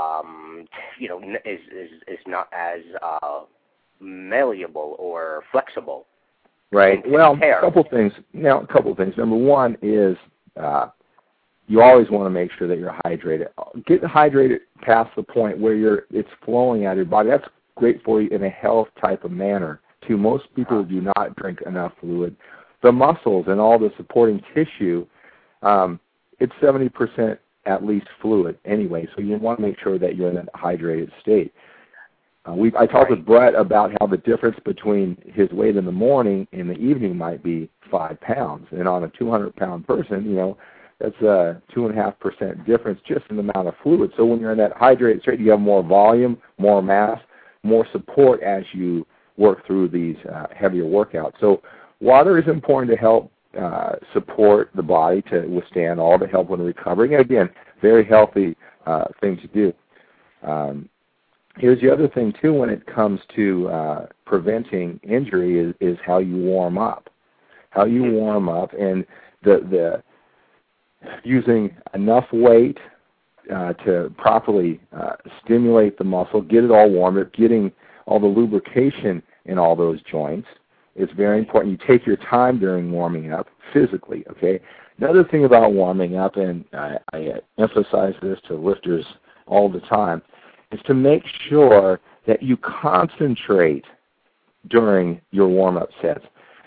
um, you know, is is is not as uh, malleable or flexible. Right. Well, a couple things. Now, a couple things. Number one is uh, you always want to make sure that you're hydrated. Get hydrated past the point where you're it's flowing out of your body. That's great for you in a health type of manner. Too, most people do not drink enough fluid. The muscles and all the supporting tissue, um, it's seventy percent at least fluid anyway. So you want to make sure that you're in a hydrated state. Uh, we I talked with Brett about how the difference between his weight in the morning and the evening might be five pounds, and on a two hundred pound person, you know, that's a two and a half percent difference just in the amount of fluid. So when you're in that hydrated state, you have more volume, more mass, more support as you work through these uh, heavier workouts. So water is important to help uh, support the body to withstand all the help when recovering. And again, very healthy uh, thing to do. Um, here's the other thing too when it comes to uh, preventing injury is, is how you warm up. How you warm up and the the using enough weight uh, to properly uh, stimulate the muscle, get it all warm, getting all the lubrication in all those joints. It's very important. You take your time during warming up physically, okay? Another thing about warming up, and I, I emphasize this to lifters all the time, is to make sure that you concentrate during your warm-up sets.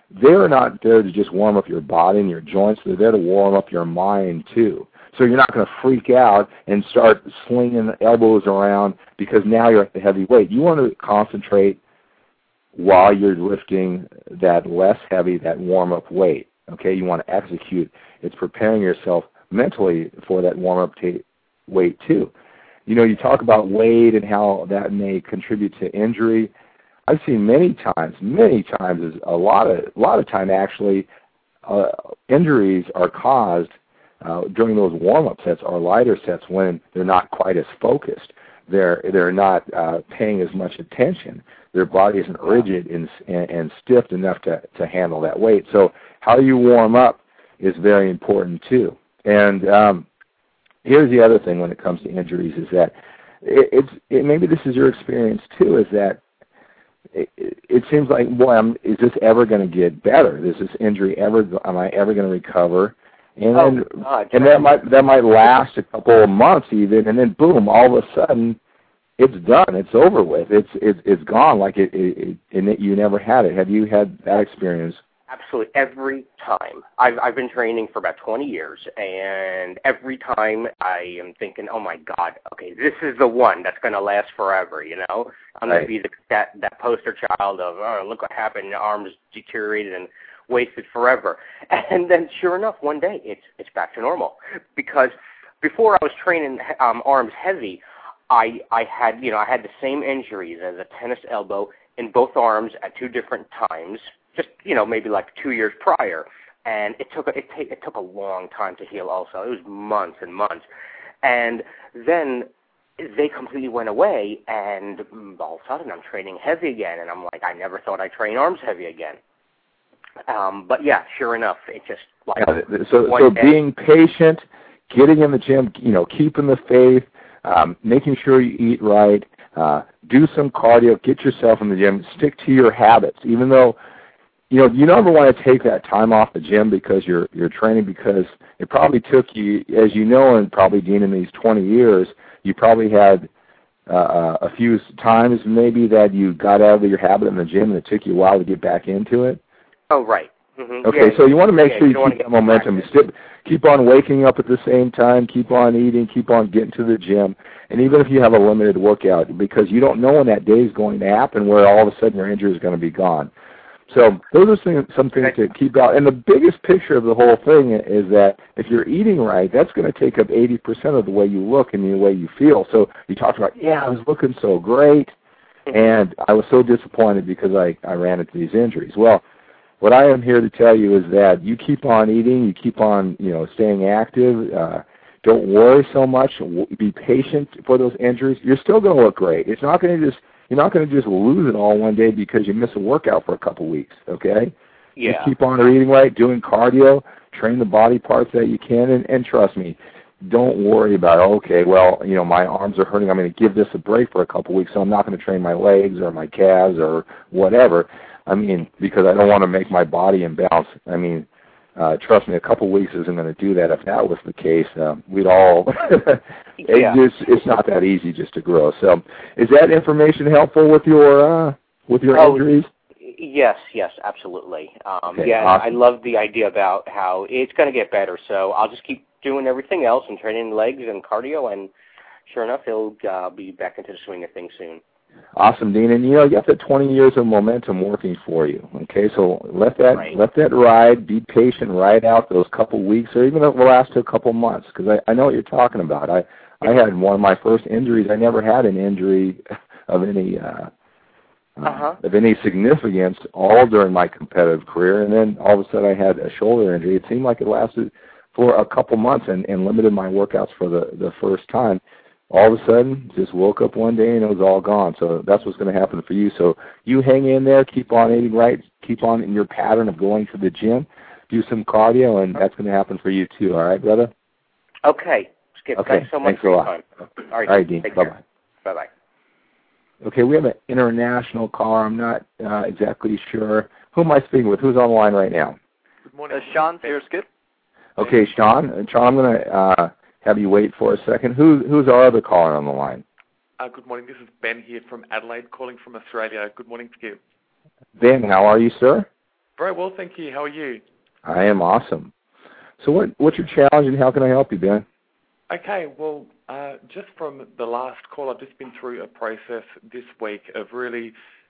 they're not there to just warm up your body and your joints. They're there to warm up your mind, too. So you're not going to freak out and start slinging elbows around because now you're at the heavy weight. You want to concentrate while you're lifting that less heavy, that warm-up weight. Okay, you want to execute. It's preparing yourself mentally for that warm-up t- weight, too. You know, you talk about weight and how that may contribute to injury. I've seen many times, many times, is a lot of, a lot of time actually, uh, injuries are caused Uh, during those warm-up sets or lighter sets when they're not quite as focused. They're they're not uh, paying as much attention. Their body isn't rigid and, and, and stiff enough to, to handle that weight. So how you warm up is very important too. And um, here's the other thing when it comes to injuries is that it, it's it, maybe this is your experience too, is that it, it seems like, boy, I'm, is this ever going to get better? Is this injury ever, am I ever going to recover? And then, oh, God, and that might that might last a couple of months even, and then boom, all of a sudden, it's done. It's over with. It's it's it's gone. Like it, it, it and it, you never had it. Have you had that experience? Absolutely, every time. I've I've been training for about twenty years, and every time I am thinking, oh my God, okay, this is the one that's going to last forever. You know, I'm going Right. to be the, that that poster child of, oh, look what happened, your arms deteriorated and wasted forever. And then sure enough, one day it's it's back to normal. Because before I was training um, arms heavy, I I had you know I had the same injuries as a tennis elbow in both arms at two different times, just you know maybe like two years prior, and it took it take it took a long time to heal. Also, it was months and months, and then they completely went away, and all of a sudden I'm training heavy again, and I'm like, I never thought I'd train arms heavy again. Um, but yeah, sure enough, it just like Yeah, so one so day. being patient, getting in the gym, you know, keeping the faith, um, making sure you eat right, uh, do some cardio, get yourself in the gym, stick to your habits, even though, you know, you never want to take that time off the gym because you're you're training, because it probably took you, as you know, and probably Dean, in these twenty years, you probably had uh, a few times maybe that you got out of your habit in the gym and it took you a while to get back into it. Oh, right. Mm-hmm. Okay, yeah, so you want to make yeah, sure you, you keep that momentum. Still, keep on waking up at the same time, keep on eating, keep on getting to the gym, and even if you have a limited workout, because you don't know when that day is going to happen where all of a sudden your injury is going to be gone. So those are some, some things to keep out. And the biggest picture of the whole thing is that if you're eating right, that's going to take up eighty percent of the way you look and the way you feel. So you talked about, yeah, I was looking so great, and I was so disappointed because I, I ran into these injuries. Well, what I am here to tell you is that you keep on eating, you keep on, you know, staying active. Uh, don't worry so much. Be patient for those injuries. You're still going to look great. It's not going to just you're not going to just lose it all one day because you miss a workout for a couple weeks. Okay? Yeah. Just keep on eating right, doing cardio, train the body parts that you can, and, and trust me, don't worry about, okay, well, you know, my arms are hurting. I'm going to give this a break for a couple weeks, so I'm not going to train my legs or my calves or whatever. I mean, because I don't want to make my body imbalance. I mean, uh, trust me, a couple weeks isn't going to do that. If that was the case, uh, we'd all, yeah. it just, it's not that easy just to grow. So is that information helpful with your, uh, with your oh, injuries? Yes, yes, absolutely. Um, Okay, yeah, awesome. I love the idea about how it's going to get better. So I'll just keep doing everything else and training legs and cardio, and sure enough, he'll uh, be back into the swing of things soon. Awesome, Dean. And you know, you got the twenty years of momentum working for you. Okay, so let that Right. let that ride. Be patient. Ride out those couple weeks, or even if it will last to a couple months. Because I, I know what you're talking about. I I had one of my first injuries. I never had an injury of any uh, Uh-huh. of any significance all during my competitive career, and then all of a sudden I had a shoulder injury. It seemed like it lasted for a couple months and, and limited my workouts for the the first time. All of a sudden, just woke up one day and it was all gone. So that's what's going to happen for you. So you hang in there, keep on eating right, keep on in your pattern of going to the gym, do some cardio, and that's going to happen for you too. All right, brother? Okay. Skip, Okay, thanks so much thanks for a your lot. time. All right, All right, Dean. take Bye-bye. care. Bye-bye. Okay, we have an international caller. I'm not uh, exactly sure. Who am I speaking with? Who's on the line right now? Good morning. Uh, Sean here, Skip. Okay, Sean. Uh, Sean, I'm going to uh, have you wait for a second. Who, who's our other caller on the line? Uh, good morning. This is Ben here from Adelaide, calling from Australia. Good morning to you. Ben, how are you, sir? Very well, thank you. How are you? I am awesome. So what, what's your challenge and how can I help you, Ben? Okay, well, uh, just from the last call, I've just been through a process this week of really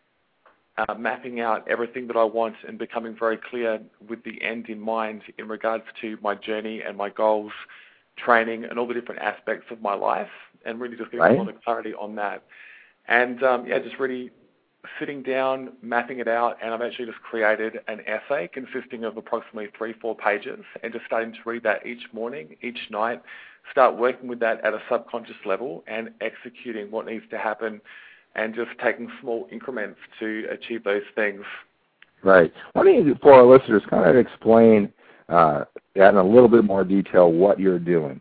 uh, mapping out everything that I want and becoming very clear with the end in mind in regards to my journey and my goals, training, and all the different aspects of my life, and really just getting right. a lot of clarity on that. And, um, yeah, just really sitting down, mapping it out, and I've actually just created an essay consisting of approximately three, four pages, and just starting to read that each morning, each night, start working with that at a subconscious level and executing what needs to happen and just taking small increments to achieve those things. Right. Why don't you, for our listeners, kind of explain uh, that in a little bit more detail what you're doing?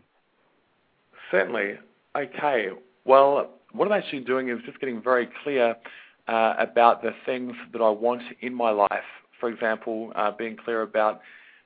Certainly. Okay. Well, what I'm actually doing is just getting very clear uh, about the things that I want in my life. For example, uh, being clear about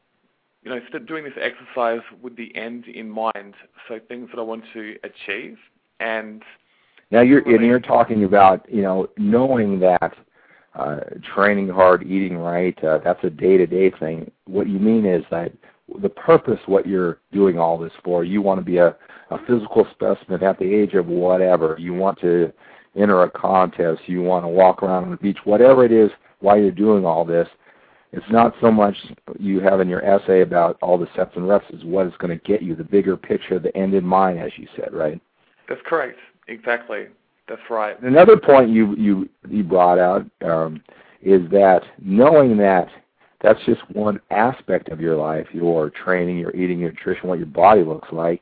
you know, doing this exercise with the end in mind, so things that I want to achieve. And now you're really, and you're talking about, you know, knowing that uh, training hard, eating right, uh, that's a day-to-day thing. What you mean is that the purpose, what you're doing all this for, you want to be a, a physical specimen at the age of whatever. You want to enter a contest. You want to walk around on the beach, whatever it is, while you're doing all this. It's not so much you have in your essay about all the sets and reps is what it's going to get you, the bigger picture, the end in mind, as you said, right? That's correct. Exactly. That's right. Another point you you, you brought out um, is that knowing that that's just one aspect of your life, your training, your eating, your nutrition, what your body looks like,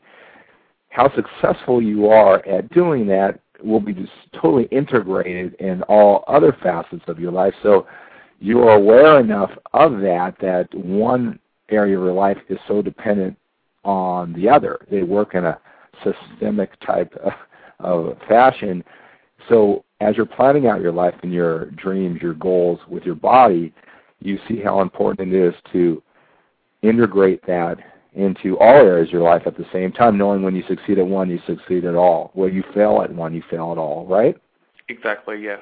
how successful you are at doing that will be just totally integrated in all other facets of your life. So you're aware enough of that that one area of your life is so dependent on the other. They work in a systemic type of, of fashion. So as you're planning out your life and your dreams, your goals with your body, you see how important it is to integrate that into all areas of your life at the same time, knowing when you succeed at one, you succeed at all. Where you fail at one, you fail at all, right? Exactly, yes.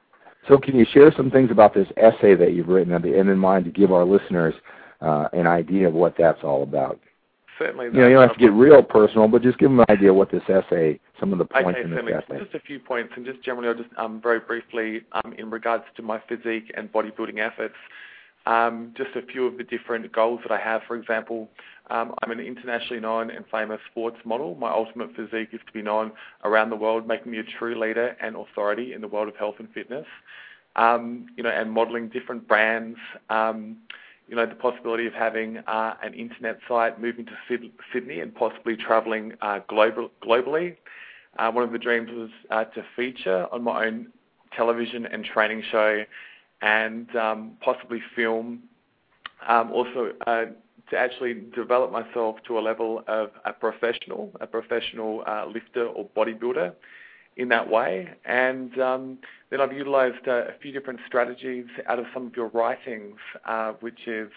So can you share some things about this essay that you've written at the end in mind to give our listeners uh, an idea of what that's all about? Certainly. You know, you don't have to get real personal, but just give them an idea what this essay, some of the points okay, in this certainly. essay. Just a few points, and just generally, I'll just um, very briefly, um, in regards to my physique and bodybuilding efforts, um, just a few of the different goals that I have. For example, um, I'm an internationally known and famous sports model. My ultimate physique is to be known around the world, making me a true leader and authority in the world of health and fitness. Um, you know, and modeling different brands, um, you know, the possibility of having uh, an internet site, moving to Sid- Sydney and possibly traveling uh, global- globally. Uh, one of the dreams was uh, to feature on my own television and training show and um, possibly film. Um, also, uh, to actually develop myself to a level of a professional, a professional uh, lifter or bodybuilder in that way. And um, then I've utilized uh, a few different strategies out of some of your writings, uh, which is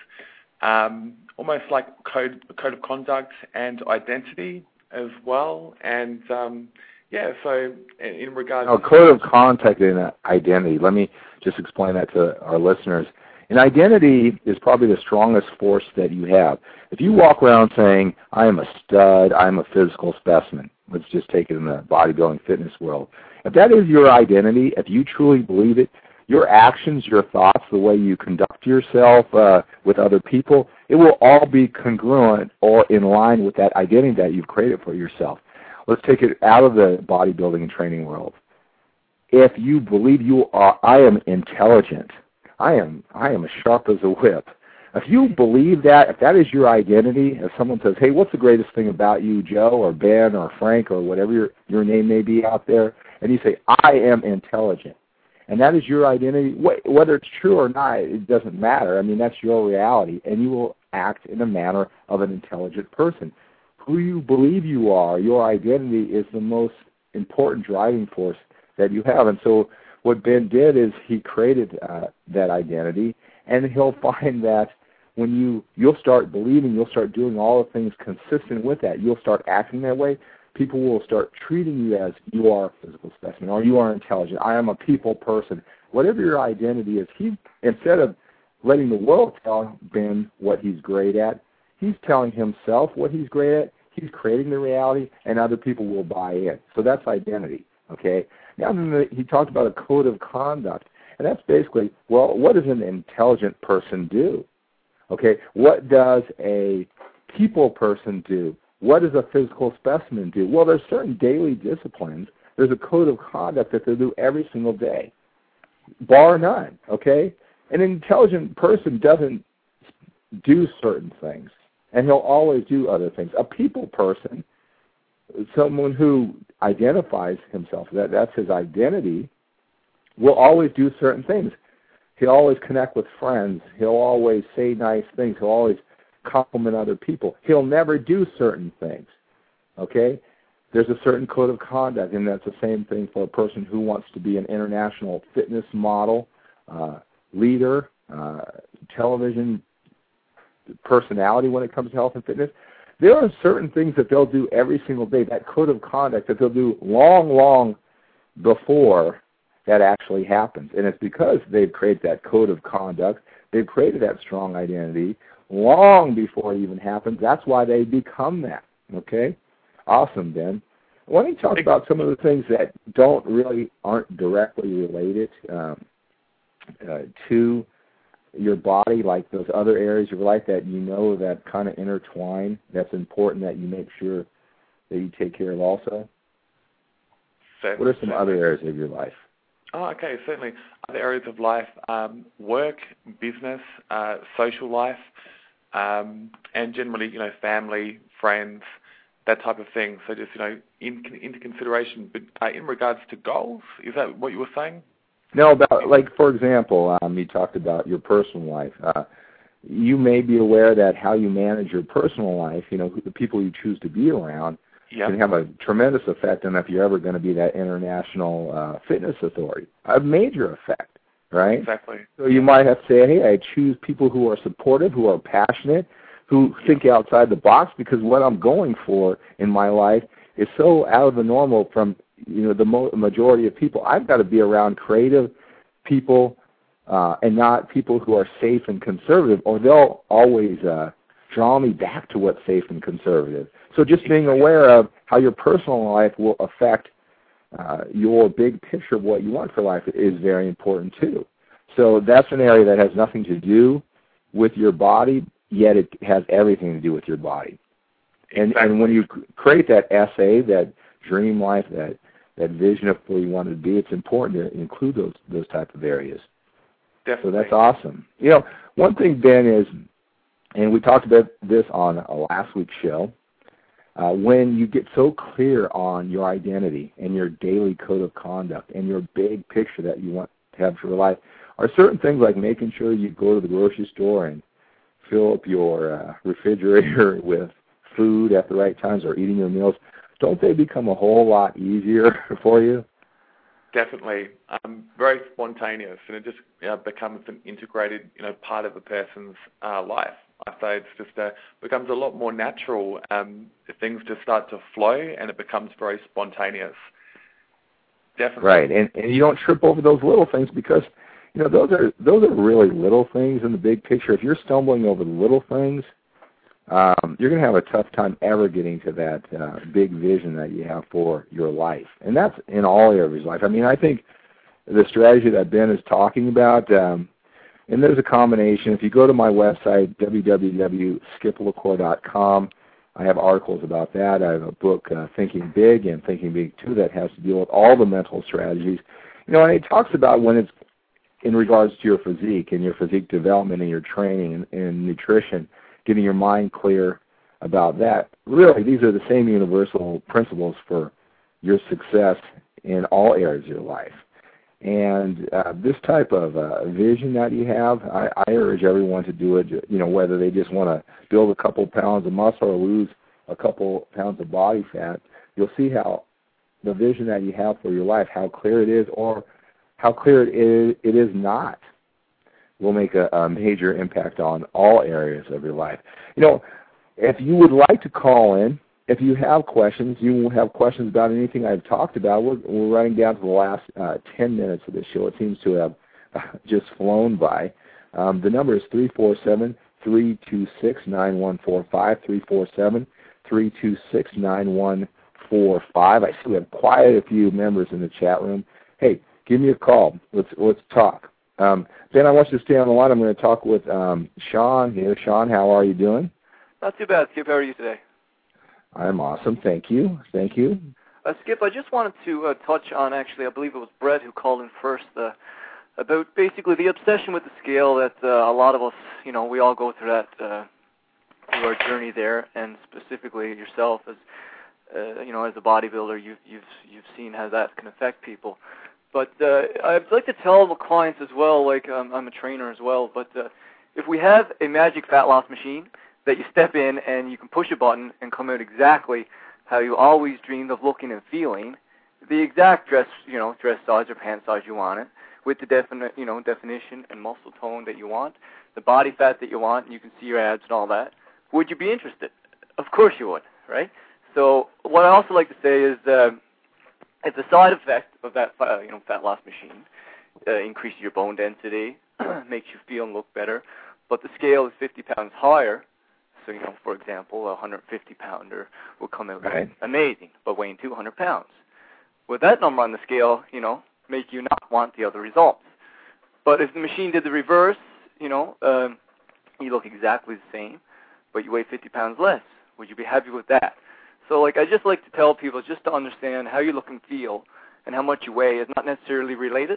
um, almost like code, code of conduct and identity as well. And um, yeah, so in, in regards now, to... code of conduct and identity, let me just explain that to our listeners. And identity is probably the strongest force that you have. If you walk around saying, I am a stud, I'm a physical specimen, let's just take it in the bodybuilding fitness world. If that is your identity, if you truly believe it, your actions, your thoughts, the way you conduct yourself uh, with other people, it will all be congruent or in line with that identity that you've created for yourself. Let's take it out of the bodybuilding and training world. If you believe you are, I am intelligent, I am, I am as sharp as a whip. If you believe that, if that is your identity, if someone says, hey, what's the greatest thing about you, Joe or Ben or Frank or whatever your, your name may be out there, and you say, I am intelligent, and that is your identity, whether it's true or not, it doesn't matter. I mean, that's your reality, and you will act in a manner of an intelligent person. Who you believe you are, your identity is the most important driving force that you have. And so what Ben did is he created uh, that identity, and he'll find that when you, you'll start believing, you'll start doing all the things consistent with that, you'll start acting that way, people will start treating you as you are a physical specimen or you are intelligent. I am a people person. Whatever your identity is, he, instead of letting the world tell Ben what he's great at. He's telling himself what he's great at. He's creating the reality, and other people will buy in. So that's identity, okay? Now, he talked about a code of conduct, and that's basically, well, what does an intelligent person do? Okay, what does a people person do? What does a physical specimen do? Well, there's certain daily disciplines. There's a code of conduct that they do every single day, bar none, okay? An intelligent person doesn't do certain things, and he'll always do other things. A people person, someone who identifies himself, that that's his identity, will always do certain things. He'll always connect with friends. He'll always say nice things. He'll always compliment other people. He'll never do certain things, okay? There's a certain code of conduct, and that's the same thing for a person who wants to be an international fitness model, uh, leader, uh, television personality when it comes to health and fitness. There are certain things that they'll do every single day, that code of conduct that they'll do long, long before that actually happens. And it's because they've created that code of conduct, they've created that strong identity long before it even happens. That's why they become that, okay? Awesome, Ben. Why don't you talk about some of the things that don't really, aren't directly related um, uh, to your body, like those other areas of your life that you know that kind of intertwine, that's important that you make sure that you take care of also? Certainly, what are some certainly. other areas of your life? Oh, okay, certainly. Other areas of life, um, work, business, uh, social life, um, and generally, you know, family, friends, that type of thing. So just, you know, in, into consideration. But uh, in regards to goals, is that what you were saying? No, about, like, for example, um, you talked about your personal life. Uh, you may be aware that how you manage your personal life, you know, the people you choose to be around, yep. can have a tremendous effect on if you're ever going to be that international uh, fitness authority. A major effect, right? Exactly. So you might have to say, hey, I choose people who are supportive, who are passionate, who think outside the box, because what I'm going for in my life is so out of the normal from, you know, the mo- majority of people. I've got to be around creative people uh, and not people who are safe and conservative, or they'll always uh, draw me back to what's safe and conservative. So just being aware of how your personal life will affect uh, your big picture of what you want for life is very important too. So that's an area that has nothing to do with your body, yet it has everything to do with your body. And exactly. and when you create that essay, that dream life, that that vision of where you want to be, it's important to include those those type of areas. Definitely. So that's awesome. You know, one thing, Ben, is, and we talked about this on a last week's show, uh, when you get so clear on your identity and your daily code of conduct and your big picture that you want to have for your life, are certain things like making sure you go to the grocery store and fill up your uh, refrigerator with food at the right times or eating your meals, don't they become a whole lot easier for you? Definitely. Um, very spontaneous, and it just you know, becomes an integrated you know, part of a person's uh, life. I say it's just uh, becomes a lot more natural. Um, things just start to flow, and it becomes very spontaneous. Definitely. Right, and, and you don't trip over those little things because, you know, those are those are really little things in the big picture. If you're stumbling over the little things, um, you're going to have a tough time ever getting to that uh, big vision that you have for your life. And that's in all areas of life. I mean, I think the strategy that Ben is talking about, um, and there's a combination. If you go to my website, w w w dot skip lacour dot com, I have articles about that. I have a book, uh, Thinking Big and Thinking Big two, that has to deal with all the mental strategies. You know, and it talks about when it's in regards to your physique and your physique development and your training and, and nutrition, getting your mind clear about that. Really, these are the same universal principles for your success in all areas of your life. And uh, this type of uh, vision that you have, I, I urge everyone to do it, you know, whether they just want to build a couple pounds of muscle or lose a couple pounds of body fat. You'll see how the vision that you have for your life, how clear it is or how clear it is, it is not, will make a, a major impact on all areas of your life. You know, if you would like to call in, if you have questions, you have questions about anything I've talked about, we're, we're running down to the last uh, ten minutes of this show. It seems to have uh, just flown by. Um, the number is three four seven, three two six, nine one four five, three four seven, three two six, nine one four five. I see we have quite a few members in the chat room. Hey, give me a call. Let's let's talk. Um, Ben, I want you to stay on the line. I'm going to talk with um, Sean here. Sean, how are you doing? Not too bad, Skip. How are you today? I'm awesome. Thank you. Thank you. Uh, Skip, I just wanted to uh, touch on, actually, I believe it was Brett who called in first, uh, about basically the obsession with the scale that uh, a lot of us, you know, we all go through that, uh, through our journey there, and specifically yourself as, uh, you know, as a bodybuilder, you've, you've, you've seen how that can affect people. But uh, I'd like to tell the clients as well, like um, I'm a trainer as well, but uh, if we have a magic fat loss machine that you step in and you can push a button and come out exactly how you always dreamed of looking and feeling, the exact dress, you know, dress size or pant size you want it, with the definite, you know, definition and muscle tone that you want, the body fat that you want, and you can see your abs and all that, would you be interested? Of course you would, right? So what I also like to say is uh, it's a side effect of that, uh, you know, fat loss machine. Uh, increases your bone density, makes you feel and look better, but the scale is fifty pounds higher. So, you know, for example, a one hundred fifty pounder will come out right. amazing, but weighing two hundred pounds. With that number on the scale, you know, make you not want the other results. But if the machine did the reverse, you know, um, you look exactly the same, but you weigh fifty pounds less. Would you be happy with that? So, like, I just like to tell people just to understand how you look and feel and how much you weigh is not necessarily related.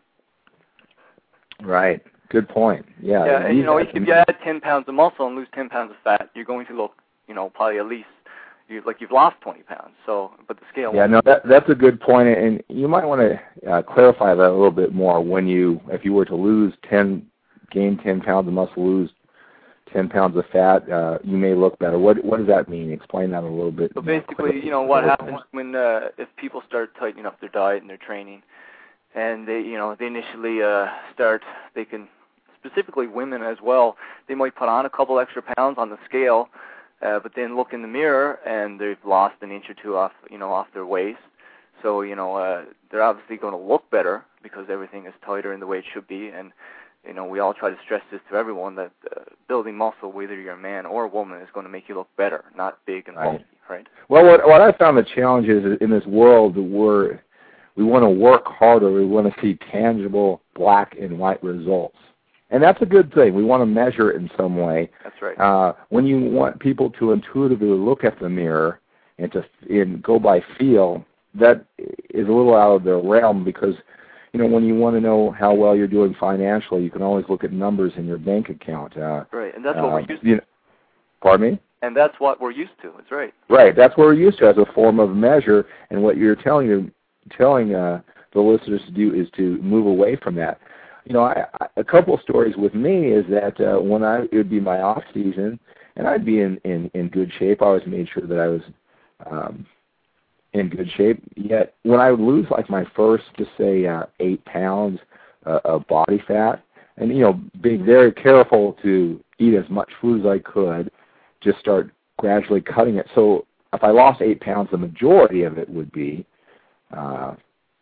Right. Good point. Yeah. Yeah, and, you know, if you add ten pounds of muscle and lose ten pounds of fat, you're going to look, you know, probably at least you, like you've lost twenty pounds. So, but the scale. Yeah, no, that that's a good point, and you might want to uh, clarify that a little bit more. When you, if you were to lose ten, gain ten pounds of muscle, lose ten pounds of fat, uh, you may look better. What what does that mean? Explain that a little bit. So basically, you know, what happens when uh, if people start tightening up their diet and their training, and they, you know, they initially uh, start, they can. Specifically women as well, they might put on a couple extra pounds on the scale, uh, but then look in the mirror and they've lost an inch or two off, you know, off their waist. So, you know, uh, they're obviously going to look better because everything is tighter in the way it should be. And, you know, we all try to stress this to everyone that uh, building muscle, whether you're a man or a woman, is going to make you look better, not big and bulky, right. right? Well, what, what I found the challenge is in this world where we want to work harder, we want to see tangible black and white results. And that's a good thing. We want to measure it in some way. That's right. Uh, when you want people to intuitively look at the mirror and to and go by feel, that is a little out of their realm because, you know, when you want to know how well you're doing financially, you can always look at numbers in your bank account. Uh, right, and that's what uh, we're used to. You know, pardon me? And that's what we're used to. That's right. Right. That's what we're used to as a form of measure. And what you're telling telling uh, the listeners to do is to move away from that. You know, I, I, a couple of stories with me is that uh, when I it would be my off season, and I'd be in, in, in good shape. I always made sure that I was um, in good shape. Yet when I would lose like my first, just say, uh, eight pounds uh, of body fat, and you know, being very careful to eat as much food as I could, just start gradually cutting it. So if I lost eight pounds, the majority of it would be. Uh,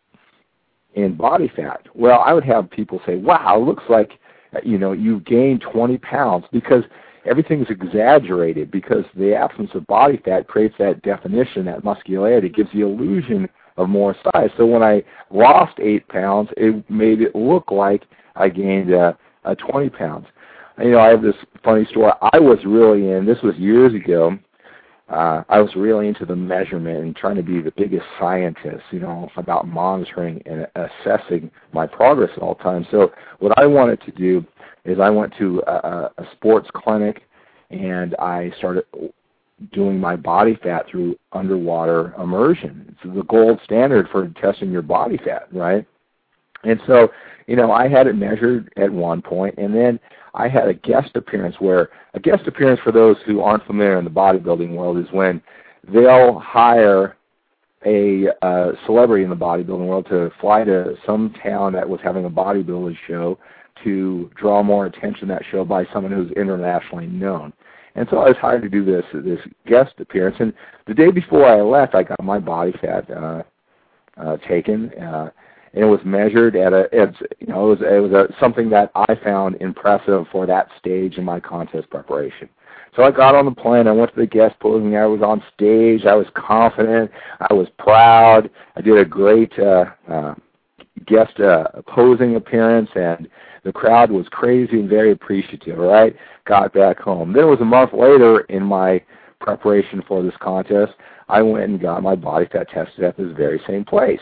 in body fat. Well, I would have people say, wow, it looks like, you know, you've gained twenty pounds because everything's exaggerated because the absence of body fat creates that definition, that muscularity, gives the illusion of more size. So when I lost eight pounds, it made it look like I gained uh, uh, twenty pounds. You know, I have this funny story. I was really in, this was years ago, Uh, I was really into the measurement and trying to be the biggest scientist, you know, about monitoring and assessing my progress at all times. So what I wanted to do is I went to a, a sports clinic and I started doing my body fat through underwater immersion. It's the gold standard for testing your body fat, right? And so, you know, I had it measured at one point, and then I had a guest appearance where, a guest appearance for those who aren't familiar in the bodybuilding world is when they'll hire a uh, celebrity in the bodybuilding world to fly to some town that was having a bodybuilding show to draw more attention to that show by someone who's internationally known. And so I was hired to do this this guest appearance, and the day before I left, I got my body fat uh, uh, taken, uh, and it was measured at a, it's, you know, it was, it was a, something that I found impressive for that stage in my contest preparation. So I got on the plane, I went to the guest posing, I was on stage, I was confident, I was proud, I did a great uh, uh, guest uh, posing appearance, and the crowd was crazy and very appreciative, right? Got back home. Then it was a month later in my preparation for this contest, I went and got my body fat tested at this very same place.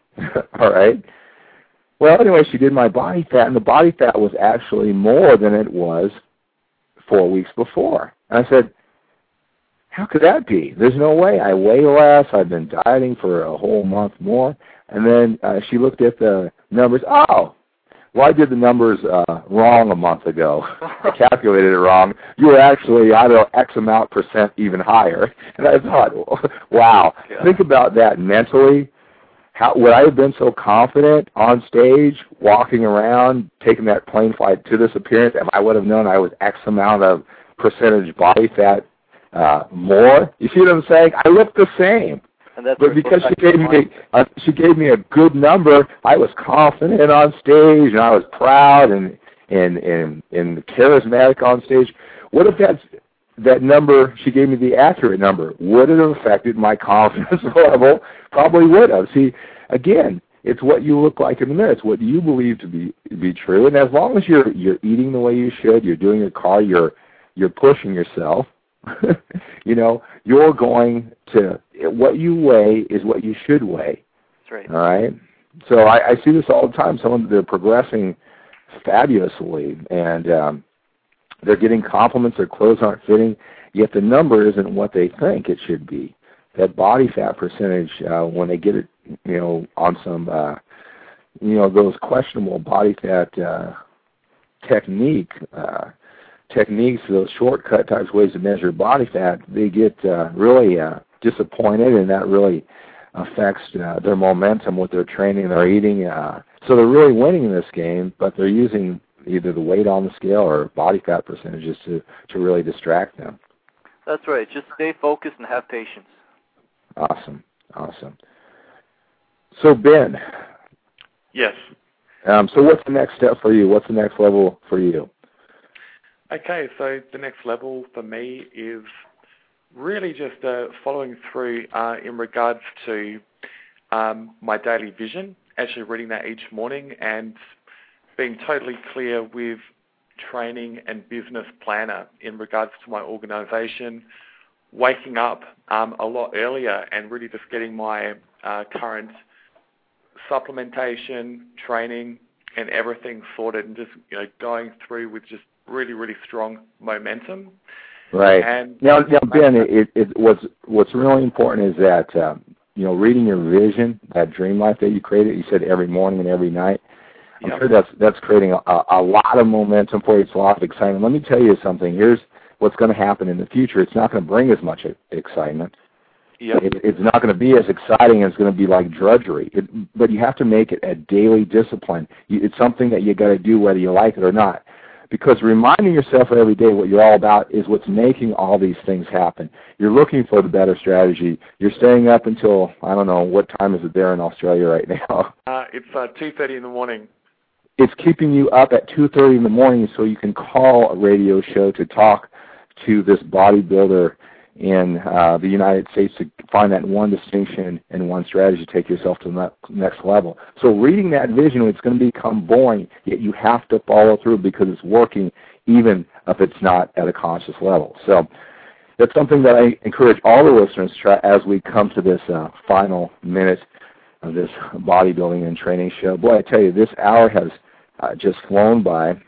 All right? Well, anyway, she did my body fat, and the body fat was actually more than it was four weeks before. And I said, how could that be? There's no way. I weigh less. I've been dieting for a whole month more. And then uh, she looked at the numbers. Oh, well, I did the numbers uh, wrong a month ago. I calculated it wrong. You were actually, I don't know, X amount percent even higher. And I thought, wow, yeah. Think about that mentally. How would I have been so confident on stage, walking around, taking that plane flight to this appearance, if I would have known I was X amount of percentage body fat uh, more? You see what I'm saying? I looked the same. And that's but because she gave me uh, she gave me a good number, I was confident on stage, and I was proud and and and, and charismatic on stage. What if that's that number, she gave me the accurate number? Would it have affected my confidence level? Probably would have. See, again, it's what you look like in the mirror. It's what you believe to be be true. And as long as you're you're eating the way you should, you're doing your car, you're you're pushing yourself. You know, you're going to, what you weigh is what you should weigh. That's right. All right? So I, I see this all the time. Someone, they're progressing fabulously, and um, they're getting compliments, their clothes aren't fitting, yet the number isn't what they think it should be. That body fat percentage, uh, when they get it, you know, on some, uh, you know, those questionable body fat uh, technique, uh, techniques, those shortcut types ways to measure body fat, they get uh, really uh, disappointed, and that really affects uh, their momentum with their training, their eating. Uh, so they're really winning in this game, but they're using either the weight on the scale or body fat percentages to, to really distract them. That's right. Just stay focused and have patience. Awesome. Awesome. So, Ben. Yes. Um, so what's the next step for you? What's the next level for you? Okay, so the next level for me is really just uh, following through uh, in regards to um, my daily vision, actually reading that each morning and being totally clear with training and business planner in regards to my organization, waking up um, a lot earlier and really just getting my uh, current supplementation, training, and everything sorted, and just, you know, going through with just really, really strong momentum. Right. And now, now Ben, it, it what's what's really important is that um, you know, reading your vision, that dream life that you created. You said every morning and every night. I'm yep. sure that's that's creating a, a lot of momentum for you. It's a lot of excitement. Let me tell you something. Here's what's going to happen in the future. It's not going to bring as much excitement. Yep. It, it's not going to be as exciting. It's going to be like drudgery. It, but you have to make it a daily discipline. You, it's something that you got to do whether you like it or not. Because reminding yourself every day what you're all about is what's making all these things happen. You're looking for the better strategy. You're staying up until, I don't know, what time is it there in Australia right now? Uh, it's uh, two thirty in the morning. It's keeping you up at two thirty in the morning so you can call a radio show to talk to this bodybuilder in uh, the United States to find that one distinction and one strategy to take yourself to the next level. So reading that vision, it's going to become boring, yet you have to follow through because it's working even if it's not at a conscious level. So that's something that I encourage all the listeners to try as we come to this uh, final minute of this bodybuilding and training show. Boy, I tell you, this hour has uh, just flown by,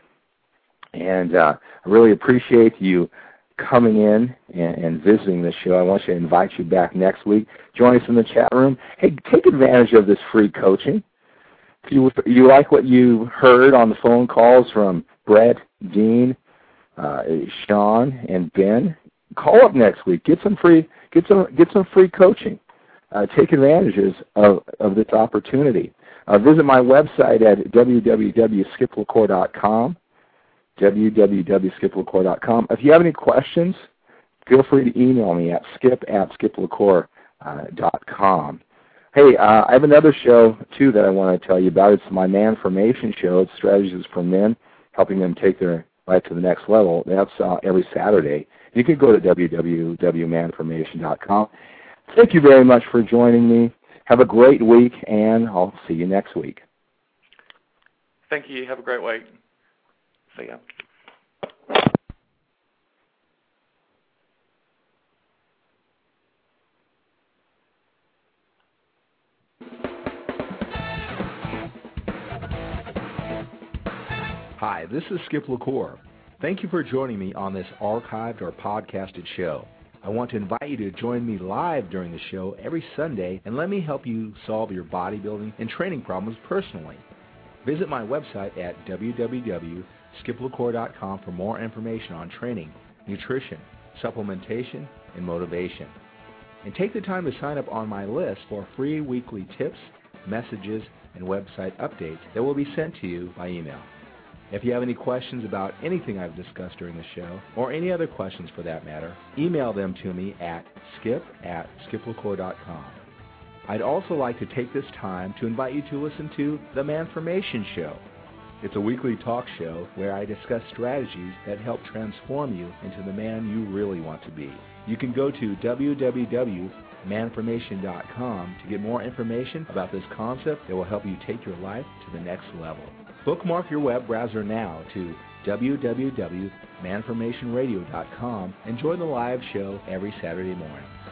and uh, I really appreciate you coming in and, and visiting this show. I want you to invite you back next week. Join us in the chat room. Hey, take advantage of this free coaching. If you, if you like what you heard on the phone calls from Brett, Dean, uh, Sean, and Ben, call up next week. Get some free get some get some free coaching. Uh, take advantages of, of this opportunity. Uh, visit my website at w w w dot skip lacour dot com. w w w dot skip lacour dot com. If you have any questions, feel free to email me at skip at skip lacour dot com. Hey, uh, I have another show, too, that I want to tell you about. It's my Manformation show. It's Strategies for Men, helping them take their life to the next level. That's uh, every Saturday. You can go to w w w dot manformation dot com. Thank you very much for joining me. Have a great week, and I'll see you next week. Thank you. Have a great week. See ya. Hi, this is Skip LaCour. Thank you for joining me on this archived or podcasted show. I want to invite you to join me live during the show every Sunday and let me help you solve your bodybuilding and training problems personally. Visit my website at w w w dot skip lacour dot com for more information on training, nutrition, supplementation, and motivation. And take the time to sign up on my list for free weekly tips, messages, and website updates that will be sent to you by email. If you have any questions about anything I've discussed during the show, or any other questions for that matter, email them to me at skip at skip lacour dot com. I'd also like to take this time to invite you to listen to The Manformation Show. It's a weekly talk show where I discuss strategies that help transform you into the man you really want to be. You can go to w w w dot manformation dot com to get more information about this concept that will help you take your life to the next level. Bookmark your web browser now to w w w dot manformation radio dot com and join the live show every Saturday morning.